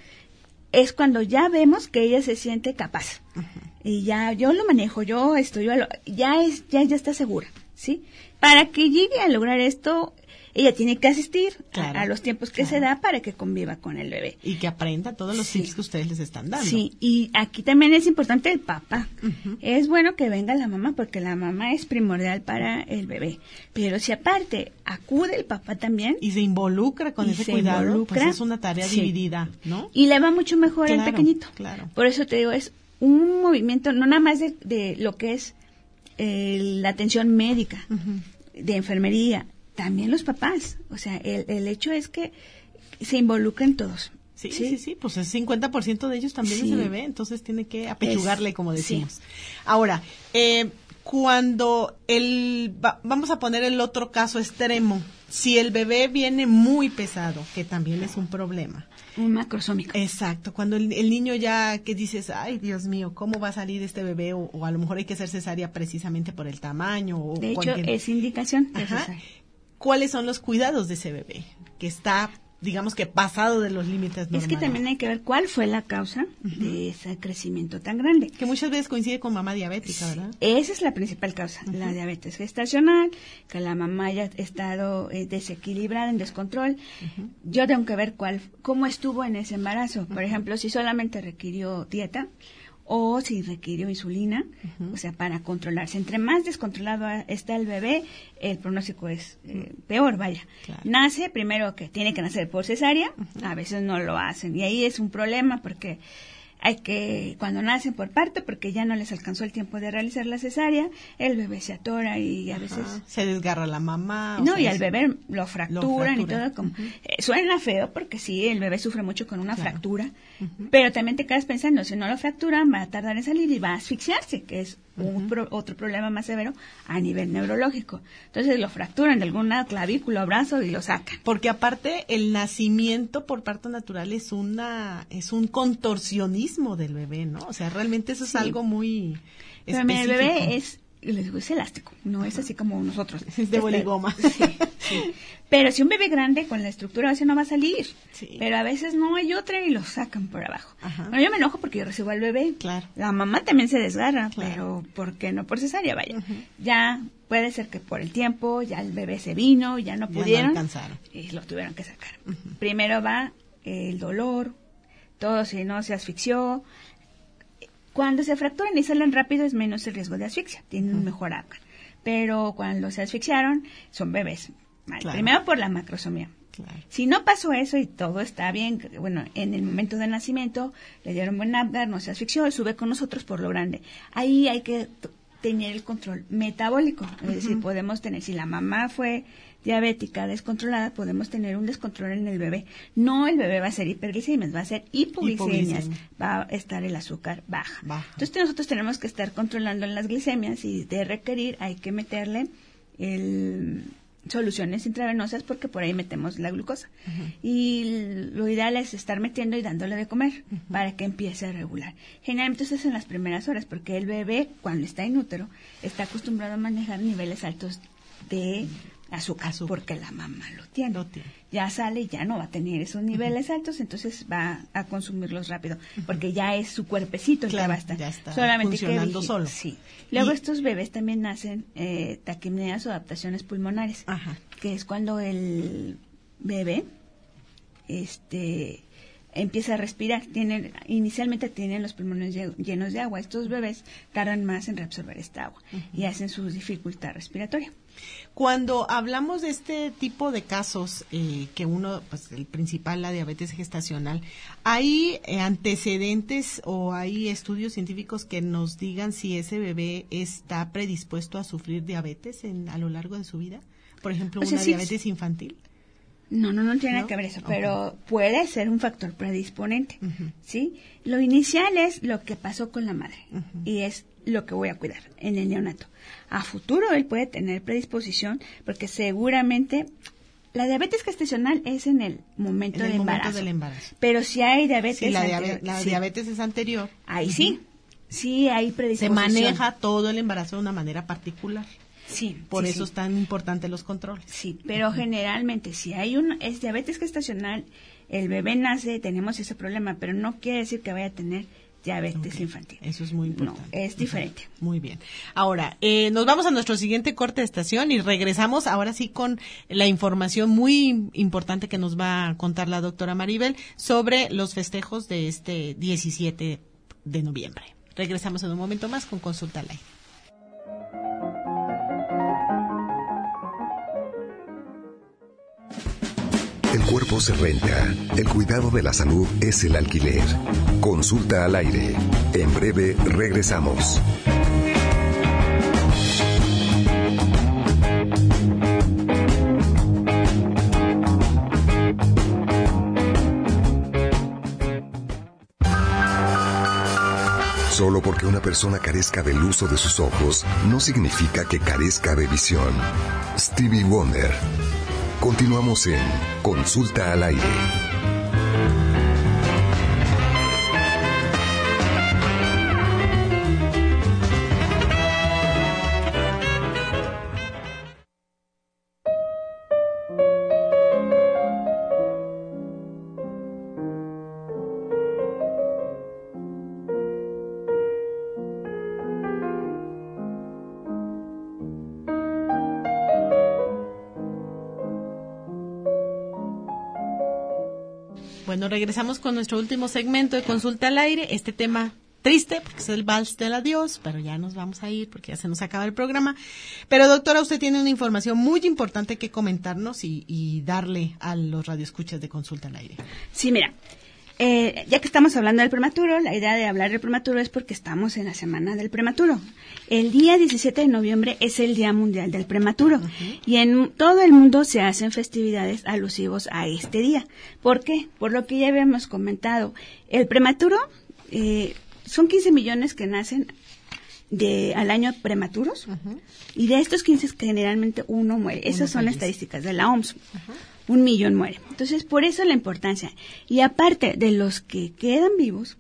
es cuando ya vemos que ella se siente capaz. Ajá. Y ya yo lo manejo, yo estoy... Yo lo, ya, es, ya, ya está segura, ¿sí? Para que llegue a lograr esto... Ella tiene que asistir claro, a, a los tiempos que claro. se da para que conviva con el bebé. Y que aprenda todos los sí. tips que ustedes les están dando. Sí, y aquí también es importante el papá. Uh-huh. Es bueno que venga la mamá porque la mamá es primordial para el bebé. Pero si aparte acude el papá también. Y se involucra con ese cuidado, pues es una tarea sí. dividida, ¿no? Y le va mucho mejor claro, al pequeñito. Claro. Por eso te digo, es un movimiento, no nada más de, de lo que es eh, la atención médica, uh-huh. de enfermería, también los papás, o sea, el, el hecho es que se involucren todos. Sí, sí, sí, sí, pues el cincuenta por ciento de ellos también sí. es el bebé, entonces tiene que apechugarle, es, como decimos. Sí. Ahora, eh, cuando el, va, vamos a poner el otro caso extremo, si el bebé viene muy pesado, que también es un problema. Un macrosómico. Exacto, cuando el, el niño ya que dices, ay, Dios mío, ¿cómo va a salir este bebé? O, o a lo mejor hay que hacer cesárea precisamente por el tamaño. O de hecho, cualquier... es indicación de Ajá. cesárea. ¿Cuáles son los cuidados de ese bebé? Que está, digamos que pasado de los límites normales. Es que también hay que ver cuál fue la causa uh-huh. de ese crecimiento tan grande. Que muchas veces coincide con mamá diabética, ¿verdad? Esa es la principal causa, uh-huh. la diabetes gestacional, que la mamá haya estado eh, desequilibrada, en descontrol. Uh-huh. Yo tengo que ver cuál, cómo estuvo en ese embarazo. Uh-huh. Por ejemplo, si solamente requirió dieta, o si requirió insulina, uh-huh. o sea, para controlarse. Entre más descontrolado está el bebé, el pronóstico es eh, peor, vaya. Claro. Nace, primero que tiene que nacer por cesárea, uh-huh. a veces no lo hacen, y ahí es un problema porque hay que, cuando nacen por parto, porque ya no les alcanzó el tiempo de realizar la cesárea, el bebé se atora y a Ajá. veces... Se desgarra la mamá. No, sea, y al bebé lo fracturan lo y todo. Como, uh-huh. eh, suena feo porque sí, el bebé sufre mucho con una claro. fractura, uh-huh. pero también te quedas pensando, si no lo fracturan, va a tardar en salir y va a asfixiarse, que es uh-huh. un pro, otro problema más severo a nivel neurológico. Entonces lo fracturan de alguna clavícula o brazo y lo sacan. Porque aparte el nacimiento por parto natural es una es un contorsionismo del bebé, ¿no? O sea, realmente eso es sí. algo muy Pero específico. El bebé es, les digo, es elástico, no es así como nosotros. Es de boligoma. Sí, sí. Pero si un bebé grande con la estructura a veces no va a salir, sí. pero a veces no hay otra y lo sacan por abajo. Ajá. Bueno, yo me enojo porque yo recibo al bebé. Claro. La mamá también se desgarra, claro. pero ¿por qué no por cesárea? Vaya, uh-huh. ya puede ser que por el tiempo ya el bebé se vino, ya no pudieron. Ya no alcanzaron. Y lo tuvieron que sacar. Uh-huh. Primero va el dolor, todo si no se asfixió. Cuando se fracturan y salen rápido es menos el riesgo de asfixia, tienen un mejor outcome. Pero cuando se asfixiaron, son bebés. Claro. Primero por la macrosomía. Claro. Si no pasó eso y todo está bien, bueno, en el momento del nacimiento le dieron buen Apgar, no se asfixió, sube con nosotros por lo grande. Ahí hay que t- tener el control metabólico. Es uh-huh. decir, podemos tener, si la mamá fue diabética descontrolada, podemos tener un descontrol en el bebé. No el bebé va a ser hiperglicemias, va a ser hipoglicemias, hipoglicemia. Va a estar el azúcar baja. baja. Entonces nosotros tenemos que estar controlando las glicemias y de requerir hay que meterle el... soluciones intravenosas porque por ahí metemos la glucosa. Uh-huh. Y lo ideal es estar metiendo y dándole de comer uh-huh. para que empiece a regular. Generalmente eso es en las primeras horas porque el bebé cuando está en útero está acostumbrado a manejar niveles altos de azúcar, azúcar. porque la mamá lo tiene. lo tiene. Ya sale y ya no va a tener esos niveles uh-huh. altos, entonces va a consumirlos rápido uh-huh. porque ya es su cuerpecito el claro, que va a estar. Ya está solamente funcionando que solo. Sí. Luego y... estos bebés también nacen eh, taquipneas o adaptaciones pulmonares, Ajá. que es cuando el bebé este empieza a respirar. Tienen, inicialmente tienen los pulmones llenos de agua. Estos bebés tardan más en reabsorber esta agua uh-huh. y hacen su dificultad respiratoria. Cuando hablamos de este tipo de casos, eh, que uno, pues el principal, la diabetes gestacional, ¿hay eh, antecedentes o hay estudios científicos que nos digan si ese bebé está predispuesto a sufrir diabetes en, a lo largo de su vida? Por ejemplo, o sea, una sí, diabetes sí. infantil. No, no, no tiene nada ¿No? que ver eso, okay. pero puede ser un factor predisponente, uh-huh. ¿sí? Lo inicial es lo que pasó con la madre uh-huh. y es lo que voy a cuidar en el neonato. A futuro él puede tener predisposición porque seguramente la diabetes gestacional es en el momento, en el del, momento embarazo, del embarazo. Pero si hay diabetes si la, anterior, diabetes, la sí. diabetes es anterior. Ahí uh-huh. sí, sí hay predisposición. Se maneja todo el embarazo de una manera particular. Sí, por sí, eso sí. es tan importante los controles. Sí, pero uh-huh. generalmente si hay un es diabetes gestacional, el bebé nace, tenemos ese problema, pero no quiere decir que vaya a tener diabetes okay. infantil. Eso es muy importante. No, es diferente. Uh-huh. Muy bien. Ahora, eh, nos vamos a nuestro siguiente corte de estación y regresamos ahora sí con la información muy importante que nos va a contar la doctora Maribel sobre los festejos de este diecisiete de noviembre. Regresamos en un momento más con Consulta al Aire. El cuerpo se renta, el cuidado de la salud es el alquiler. Consulta al Aire. En breve regresamos. Solo porque una persona carezca del uso de sus ojos, no significa que carezca de visión. Stevie Wonder. Continuamos en Consulta al Aire. Bueno, regresamos con nuestro último segmento de Consulta al Aire. Este tema triste, porque es el vals del adiós, pero ya nos vamos a ir porque ya se nos acaba el programa. Pero doctora, usted tiene una información muy importante que comentarnos y, y darle a los radioescuchas de Consulta al Aire. Sí, mira, eh, ya que estamos hablando del prematuro, la idea de hablar del prematuro es porque estamos en la semana del prematuro. El día diecisiete de noviembre es el Día Mundial del Prematuro uh-huh. y en todo el mundo se hacen festividades alusivos a este día. ¿Por qué? Por lo que ya habíamos comentado. El prematuro, eh, son quince millones que nacen de al año prematuros uh-huh. y de estos quince generalmente uno muere. Uno Esas son feliz. Estadísticas de la O M S. Uh-huh. Un millón muere. Entonces, por eso la importancia. Y aparte de los que quedan vivos,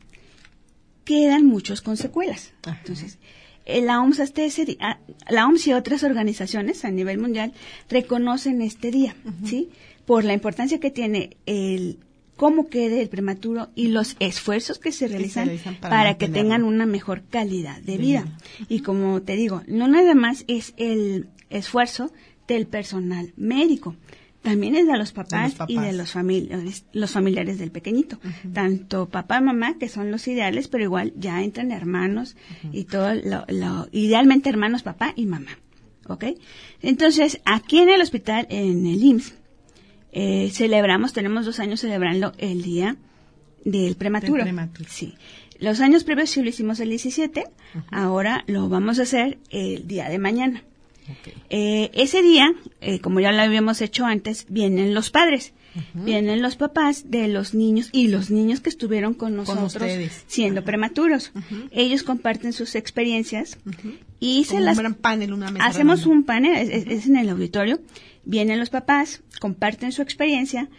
quedan muchos con secuelas. Uh-huh. Entonces, la O M S hasta ese día, la O M S y otras organizaciones a nivel mundial reconocen este día, uh-huh. ¿sí? Por la importancia que tiene el cómo quede el prematuro y los esfuerzos que se realizan, que se realizan para, para que tengan una mejor calidad de, de vida. vida. Uh-huh. Y como te digo, no nada más es el esfuerzo del personal médico, también es de los papás, de los papás. y de los familiares, los familiares del pequeñito. Uh-huh. Tanto papá y mamá, que son los ideales, pero igual ya entran hermanos uh-huh. y todo, lo, lo, idealmente hermanos papá y mamá. ¿Ok? Entonces, aquí en el hospital, en el I M S S, eh, celebramos, tenemos dos años celebrando el día del prematuro. Del prematuro. Sí. Los años previos sí lo hicimos el diecisiete, uh-huh. Ahora lo vamos a hacer el día de mañana. Okay. Eh, ese día, eh, como ya lo habíamos hecho antes, vienen los padres, uh-huh. Vienen los papás de los niños y los niños que estuvieron con nosotros con siendo uh-huh. prematuros. Uh-huh. Ellos comparten sus experiencias uh-huh. y se Como las un gran panel, una mesa hacemos redonda. Un panel, es, es en el auditorio. Vienen los papás, comparten su experiencia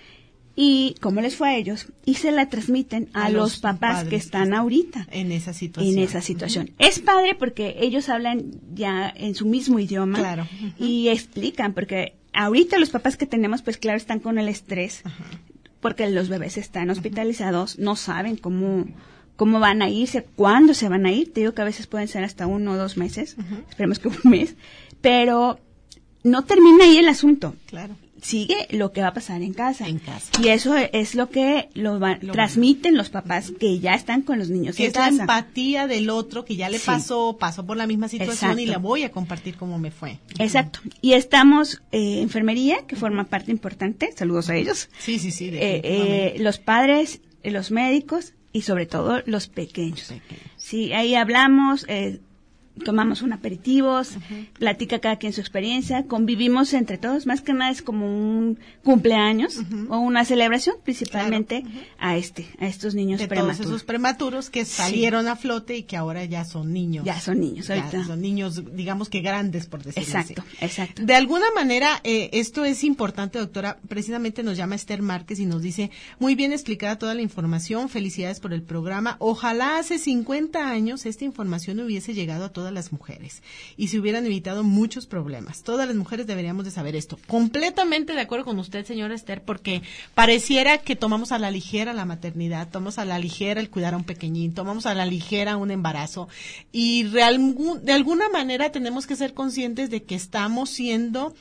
y cómo les fue a ellos y se la transmiten a, a los, los papás que están ahorita en esa situación. En esa situación. Uh-huh. Es padre porque ellos hablan ya en su mismo idioma, claro. Uh-huh. Y explican, porque ahorita los papás que tenemos, pues claro, están con el estrés, uh-huh. Porque los bebés están hospitalizados, uh-huh. No saben cómo cómo van a irse, cuándo se van a ir. Te digo que a veces pueden ser hasta uno o dos meses, uh-huh. Esperemos que un mes, pero no termina ahí el asunto. Claro. Sigue lo que va a pasar en casa. En casa. Y eso es lo que lo, va, lo transmiten los papás que ya están con los niños que en es casa. La empatía del otro que ya le sí. pasó, pasó por la misma situación. Exacto. Y la voy a compartir cómo me fue. Exacto. Y estamos eh, enfermería, que forma parte importante. Saludos a ellos. Sí, sí, sí. Eh, eh, los padres, eh, los médicos y sobre todo los pequeños. Los pequeños. Sí, ahí hablamos. Eh, Tomamos un aperitivos, uh-huh. Platica cada quien su experiencia, convivimos entre todos, más que nada es como un cumpleaños uh-huh. O una celebración, principalmente claro. uh-huh. a este, a estos niños de prematuros. Todos esos prematuros que salieron sí. a flote y que ahora ya son niños. Ya son niños, ahorita. Ya son niños, digamos que grandes, por decirlo exacto, así. Exacto, De alguna manera, eh, esto es importante, doctora. Precisamente nos llama Esther Márquez y nos dice, muy bien explicada toda la información, felicidades por el programa. Ojalá hace cincuenta años esta información hubiese llegado a todas las mujeres y se hubieran evitado muchos problemas. Todas las mujeres deberíamos de saber esto. Completamente de acuerdo con usted, señora Esther, porque pareciera que tomamos a la ligera la maternidad, tomamos a la ligera el cuidar a un pequeñín, tomamos a la ligera un embarazo y real, de alguna manera tenemos que ser conscientes de que estamos siendo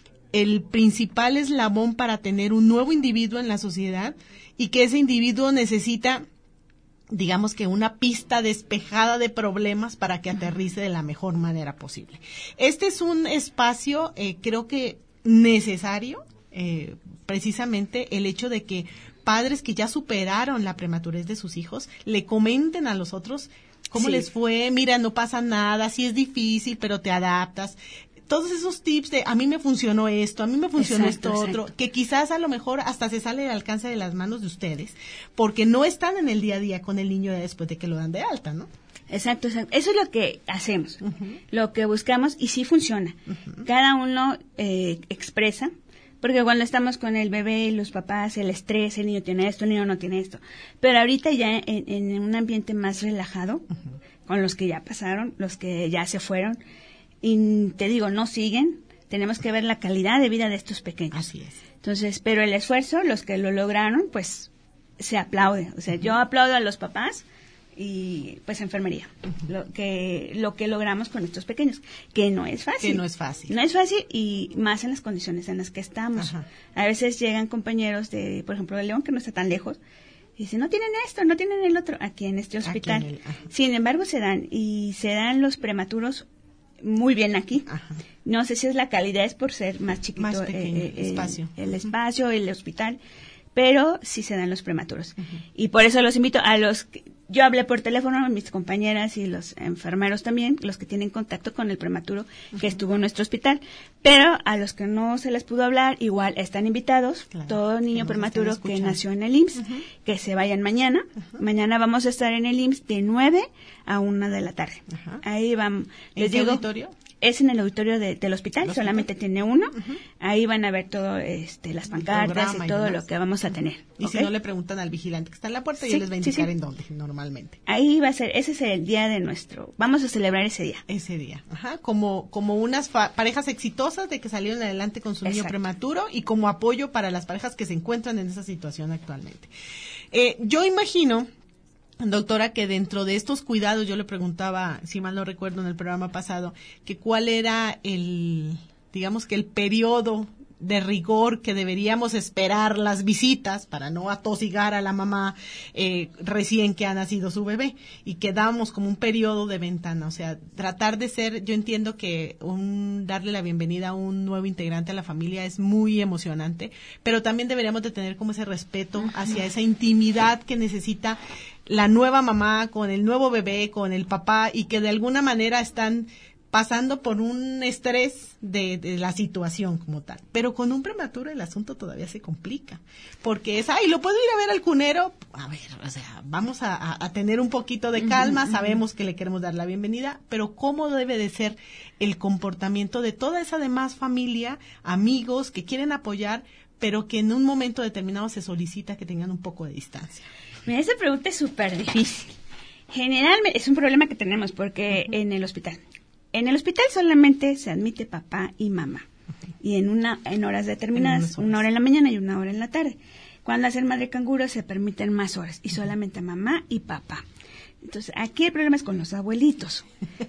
el principal eslabón para tener un nuevo individuo en la sociedad y que ese individuo necesita, digamos que una pista despejada de problemas para que aterrice de la mejor manera posible. Este es un espacio, eh, creo que necesario, eh, precisamente el hecho de que padres que ya superaron la prematurez de sus hijos le comenten a los otros cómo sí. les fue, mira, no pasa nada, sí es difícil, pero te adaptas. Todos esos tips de a mí me funcionó esto, a mí me funcionó exacto, esto exacto. otro, que quizás a lo mejor hasta se sale del alcance de las manos de ustedes, porque no están en el día a día con el niño después de que lo dan de alta, ¿no? Exacto, exacto. Eso es lo que hacemos, uh-huh. Lo que buscamos y sí funciona. Uh-huh. Cada uno eh, expresa, porque cuando estamos con el bebé, los papás, el estrés, el niño tiene esto, el niño no tiene esto. Pero ahorita ya en, en un ambiente más relajado, uh-huh. Con los que ya pasaron, los que ya se fueron, y te digo, no siguen, tenemos que ver la calidad de vida de estos pequeños. Así es. Entonces, pero el esfuerzo, los que lo lograron, pues se aplaude. O sea, uh-huh. Yo aplaudo a los papás y pues enfermería, uh-huh. lo que lo que logramos con estos pequeños, que no es fácil. Que no es fácil. No es fácil y más en las condiciones en las que estamos. Uh-huh. A veces llegan compañeros de, por ejemplo, de León, que no está tan lejos, y dicen, no tienen esto, no tienen el otro, aquí en este hospital. En el, Sin embargo, se dan, y se dan los prematuros muy bien aquí. Ajá. No sé si es la calidad, es por ser más chiquito más pequeño, eh, el espacio. El, el espacio, el hospital, pero sí se dan los prematuros. Uh-huh. Y por eso los invito a los que, yo hablé por teléfono, mis compañeras y los enfermeros también, los que tienen contacto con el prematuro uh-huh. que estuvo en nuestro hospital, pero a los que no se les pudo hablar, igual están invitados, claro, todo niño prematuro que nació en el I M S S, uh-huh. que se vayan mañana. Uh-huh. Mañana vamos a estar en el I M S S de nueve a una de la tarde. Uh-huh. Ahí vamos. ¿En qué auditorio? Es en el auditorio de, del hospital, solamente hospital? tiene uno. Uh-huh. Ahí van a ver todo, este, las pancartas y todo y lo que vamos a tener. Y ¿okay? Si no, le preguntan al vigilante que está en la puerta, sí, y él les va a indicar sí, sí. en dónde, normalmente. Ahí va a ser, ese es el día de nuestro, vamos a celebrar ese día. Ese día, ajá, como, como unas fa- parejas exitosas de que salieron adelante con su Exacto. niño prematuro y como apoyo para las parejas que se encuentran en esa situación actualmente. Eh, yo imagino, doctora, que dentro de estos cuidados, yo le preguntaba, si mal no recuerdo en el programa pasado, que cuál era el, digamos que el periodo de rigor que deberíamos esperar las visitas para no atosigar a la mamá eh, recién que ha nacido su bebé, y que damos como un periodo de ventana, o sea, tratar de ser, yo entiendo que un darle la bienvenida a un nuevo integrante a la familia es muy emocionante, pero también deberíamos de tener como ese respeto hacia esa intimidad que necesita la nueva mamá con el nuevo bebé, con el papá, y que de alguna manera están pasando por un estrés de, de la situación como tal. Pero con un prematuro el asunto todavía se complica, porque es, ay, ¿lo puedo ir a ver al cunero? A ver, o sea, vamos a, a, a tener un poquito de calma, uh-huh, sabemos uh-huh. que le queremos dar la bienvenida, pero ¿cómo debe de ser el comportamiento de toda esa demás familia, amigos que quieren apoyar, pero que en un momento determinado se solicita que tengan un poco de distancia? Mira, esa pregunta es súper difícil. Generalmente es un problema que tenemos porque uh-huh. en el hospital En el hospital solamente se admite papá y mamá, okay. y en una en horas determinadas, en una hora en la mañana y una hora en la tarde. Cuando hacen madre canguro se permiten más horas, y solamente mamá y papá. Entonces, aquí el problema es con los abuelitos.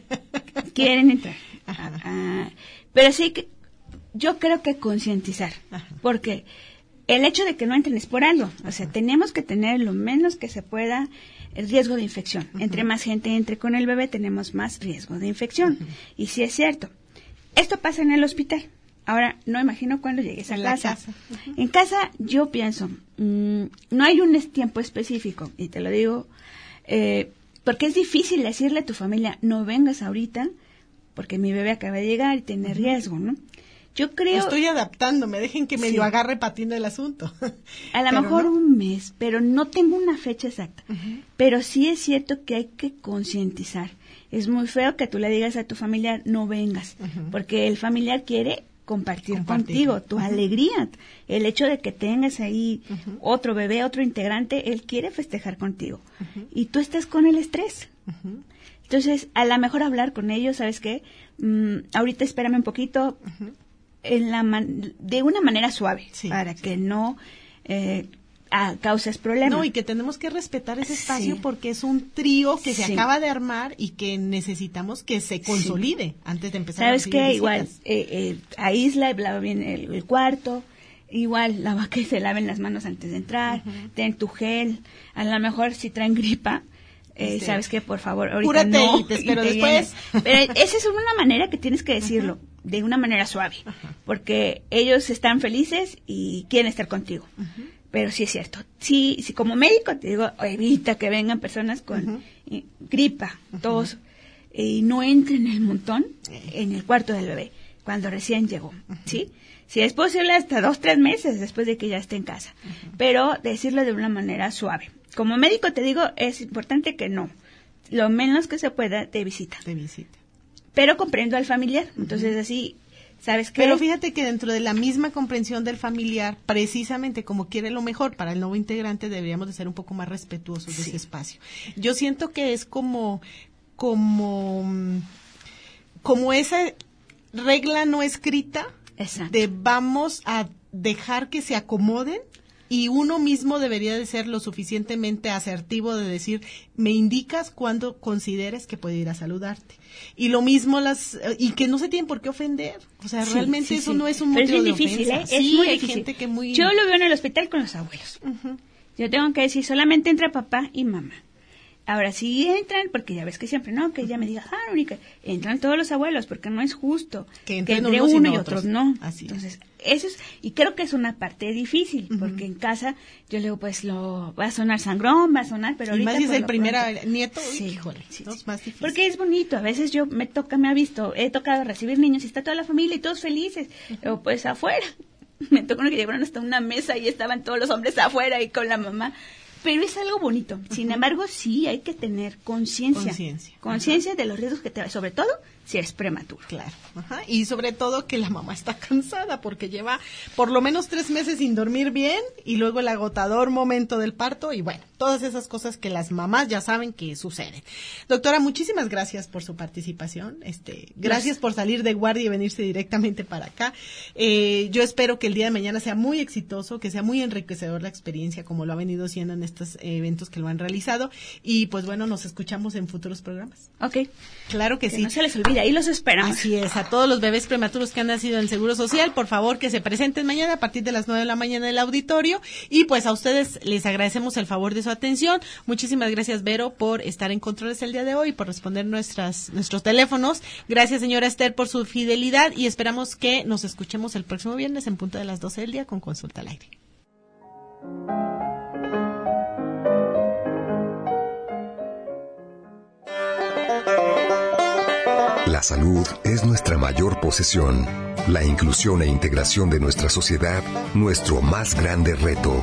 Quieren entrar. Ah, ah, pero sí que yo creo que concientizar, porque el hecho de que no entren es por algo. O sea, tenemos que tener lo menos que se pueda el riesgo de infección. Uh-huh. Entre más gente entre con el bebé, tenemos más riesgo de infección. Uh-huh. Y sí es cierto. Esto pasa en el hospital. Ahora, no imagino cuando llegues a casa. casa. Uh-huh. En casa, yo pienso, mmm, no hay un tiempo específico, y te lo digo, eh, porque es difícil decirle a tu familia, no vengas ahorita, porque mi bebé acaba de llegar y tiene uh-huh. riesgo, ¿no? Yo creo... Estoy adaptándome, dejen que medio sí. agarre patín del asunto. A lo mejor no. un mes, pero no tengo una fecha exacta. Uh-huh. Pero sí es cierto que hay que concientizar. Es muy feo que tú le digas a tu familiar, no vengas, uh-huh. porque el familiar quiere compartir, compartir. contigo tu uh-huh. alegría. El hecho de que tengas ahí uh-huh. otro bebé, otro integrante, él quiere festejar contigo. Uh-huh. Y tú estás con el estrés. Uh-huh. Entonces, a lo mejor hablar con ellos, ¿sabes qué? Mm, ahorita espérame un poquito... Uh-huh. En la man- de una manera suave, sí, para sí. que no eh, a, causes problemas. No, y que tenemos que respetar ese espacio sí. porque es un trío que sí. se acaba de armar y que necesitamos que se consolide sí. antes de empezar. ¿Sabes qué? Igual, eh, eh, aísla, lava bien el, el cuarto, igual lava que se laven las manos antes de entrar, uh-huh. ten tu gel, a lo mejor si traen gripa, eh, sí. ¿sabes qué? Por favor, ahorita Cúrate no. y te espero y te después. Pero esa es una manera que tienes que decirlo. Uh-huh. De una manera suave, uh-huh. porque ellos están felices y quieren estar contigo. Uh-huh. Pero sí es cierto, sí, sí, como médico te digo, evita que vengan personas con uh-huh. eh, gripa, uh-huh. tos, y no entren en el montón uh-huh. en el cuarto del bebé, cuando recién llegó, uh-huh. ¿sí? Si es posible hasta dos, tres meses después de que ya esté en casa, uh-huh. pero decirlo de una manera suave. Como médico te digo, es importante que no, lo menos que se pueda te visita. Te visita. Pero comprendo al familiar, entonces uh-huh. así, ¿sabes qué? Pero fíjate que dentro de la misma comprensión del familiar, precisamente como quiere lo mejor para el nuevo integrante, deberíamos de ser un poco más respetuosos sí. de ese espacio. Yo siento que es como, como, como esa regla no escrita Exacto. de vamos a dejar que se acomoden. Y uno mismo debería de ser lo suficientemente asertivo de decir, me indicas cuando consideres que puede ir a saludarte. Y lo mismo las, y que no se tienen por qué ofender. O sea, sí, realmente sí, eso sí. no es un motivo Pero es de difícil, ofensa. ¿eh? Es sí, muy hay difícil. gente que muy... Yo lo veo en el hospital con los abuelos. Uh-huh. Yo tengo que decir, solamente entra papá y mamá. Ahora sí entran, porque ya ves que siempre, no, que ella me diga, ah, única, entran todos los abuelos, porque no es justo que, que entre unos uno y, y otros otros no. Así Entonces, eso es, y creo que es una parte difícil, uh-huh. porque en casa, yo le digo, pues, lo va a sonar sangrón, va a sonar, pero y ahorita... más si es pues, el primer pronto. nieto, sí, híjole, sí, ¿no? sí. Es más difícil. Porque es bonito, a veces yo me toca, me ha visto, he tocado recibir niños y está toda la familia y todos felices, uh-huh. o pues afuera. Me tocó uno que llevaron hasta una mesa y estaban todos los hombres afuera y con la mamá. Pero es algo bonito. Sin uh-huh. embargo, sí hay que tener conciencia. Conciencia. Conciencia uh-huh. de los riesgos que te... Sobre todo, si eres prematuro. Claro. Ajá. Y sobre todo que la mamá está cansada porque lleva por lo menos tres meses sin dormir bien y luego el agotador momento del parto y bueno, todas esas cosas que las mamás ya saben que suceden. Doctora, muchísimas gracias por su participación. Este, gracias por salir de guardia y venirse directamente para acá. Eh, yo espero que el día de mañana sea muy exitoso, que sea muy enriquecedor la experiencia como lo ha venido siendo en estos eventos que lo han realizado. Y pues bueno, nos escuchamos en futuros programas. Ok. Claro que, que sí. No se les olvide, ahí los esperamos. Así es, a todos los bebés prematuros que han nacido en el Seguro Social, por favor que se presenten mañana a partir de las nueve de la mañana en el auditorio. Y pues a ustedes les agradecemos el favor de su atención. Muchísimas gracias, Vero, por estar en controles el día de hoy, por responder nuestras nuestros teléfonos. Gracias, señora Esther, por su fidelidad y esperamos que nos escuchemos el próximo viernes en punto de las doce del día con Consulta al Aire. La salud es nuestra mayor posesión. La inclusión e integración de nuestra sociedad, nuestro más grande reto.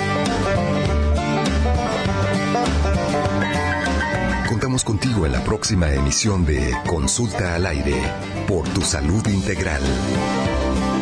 Contamos contigo en la próxima emisión de Consulta al Aire, por tu salud integral.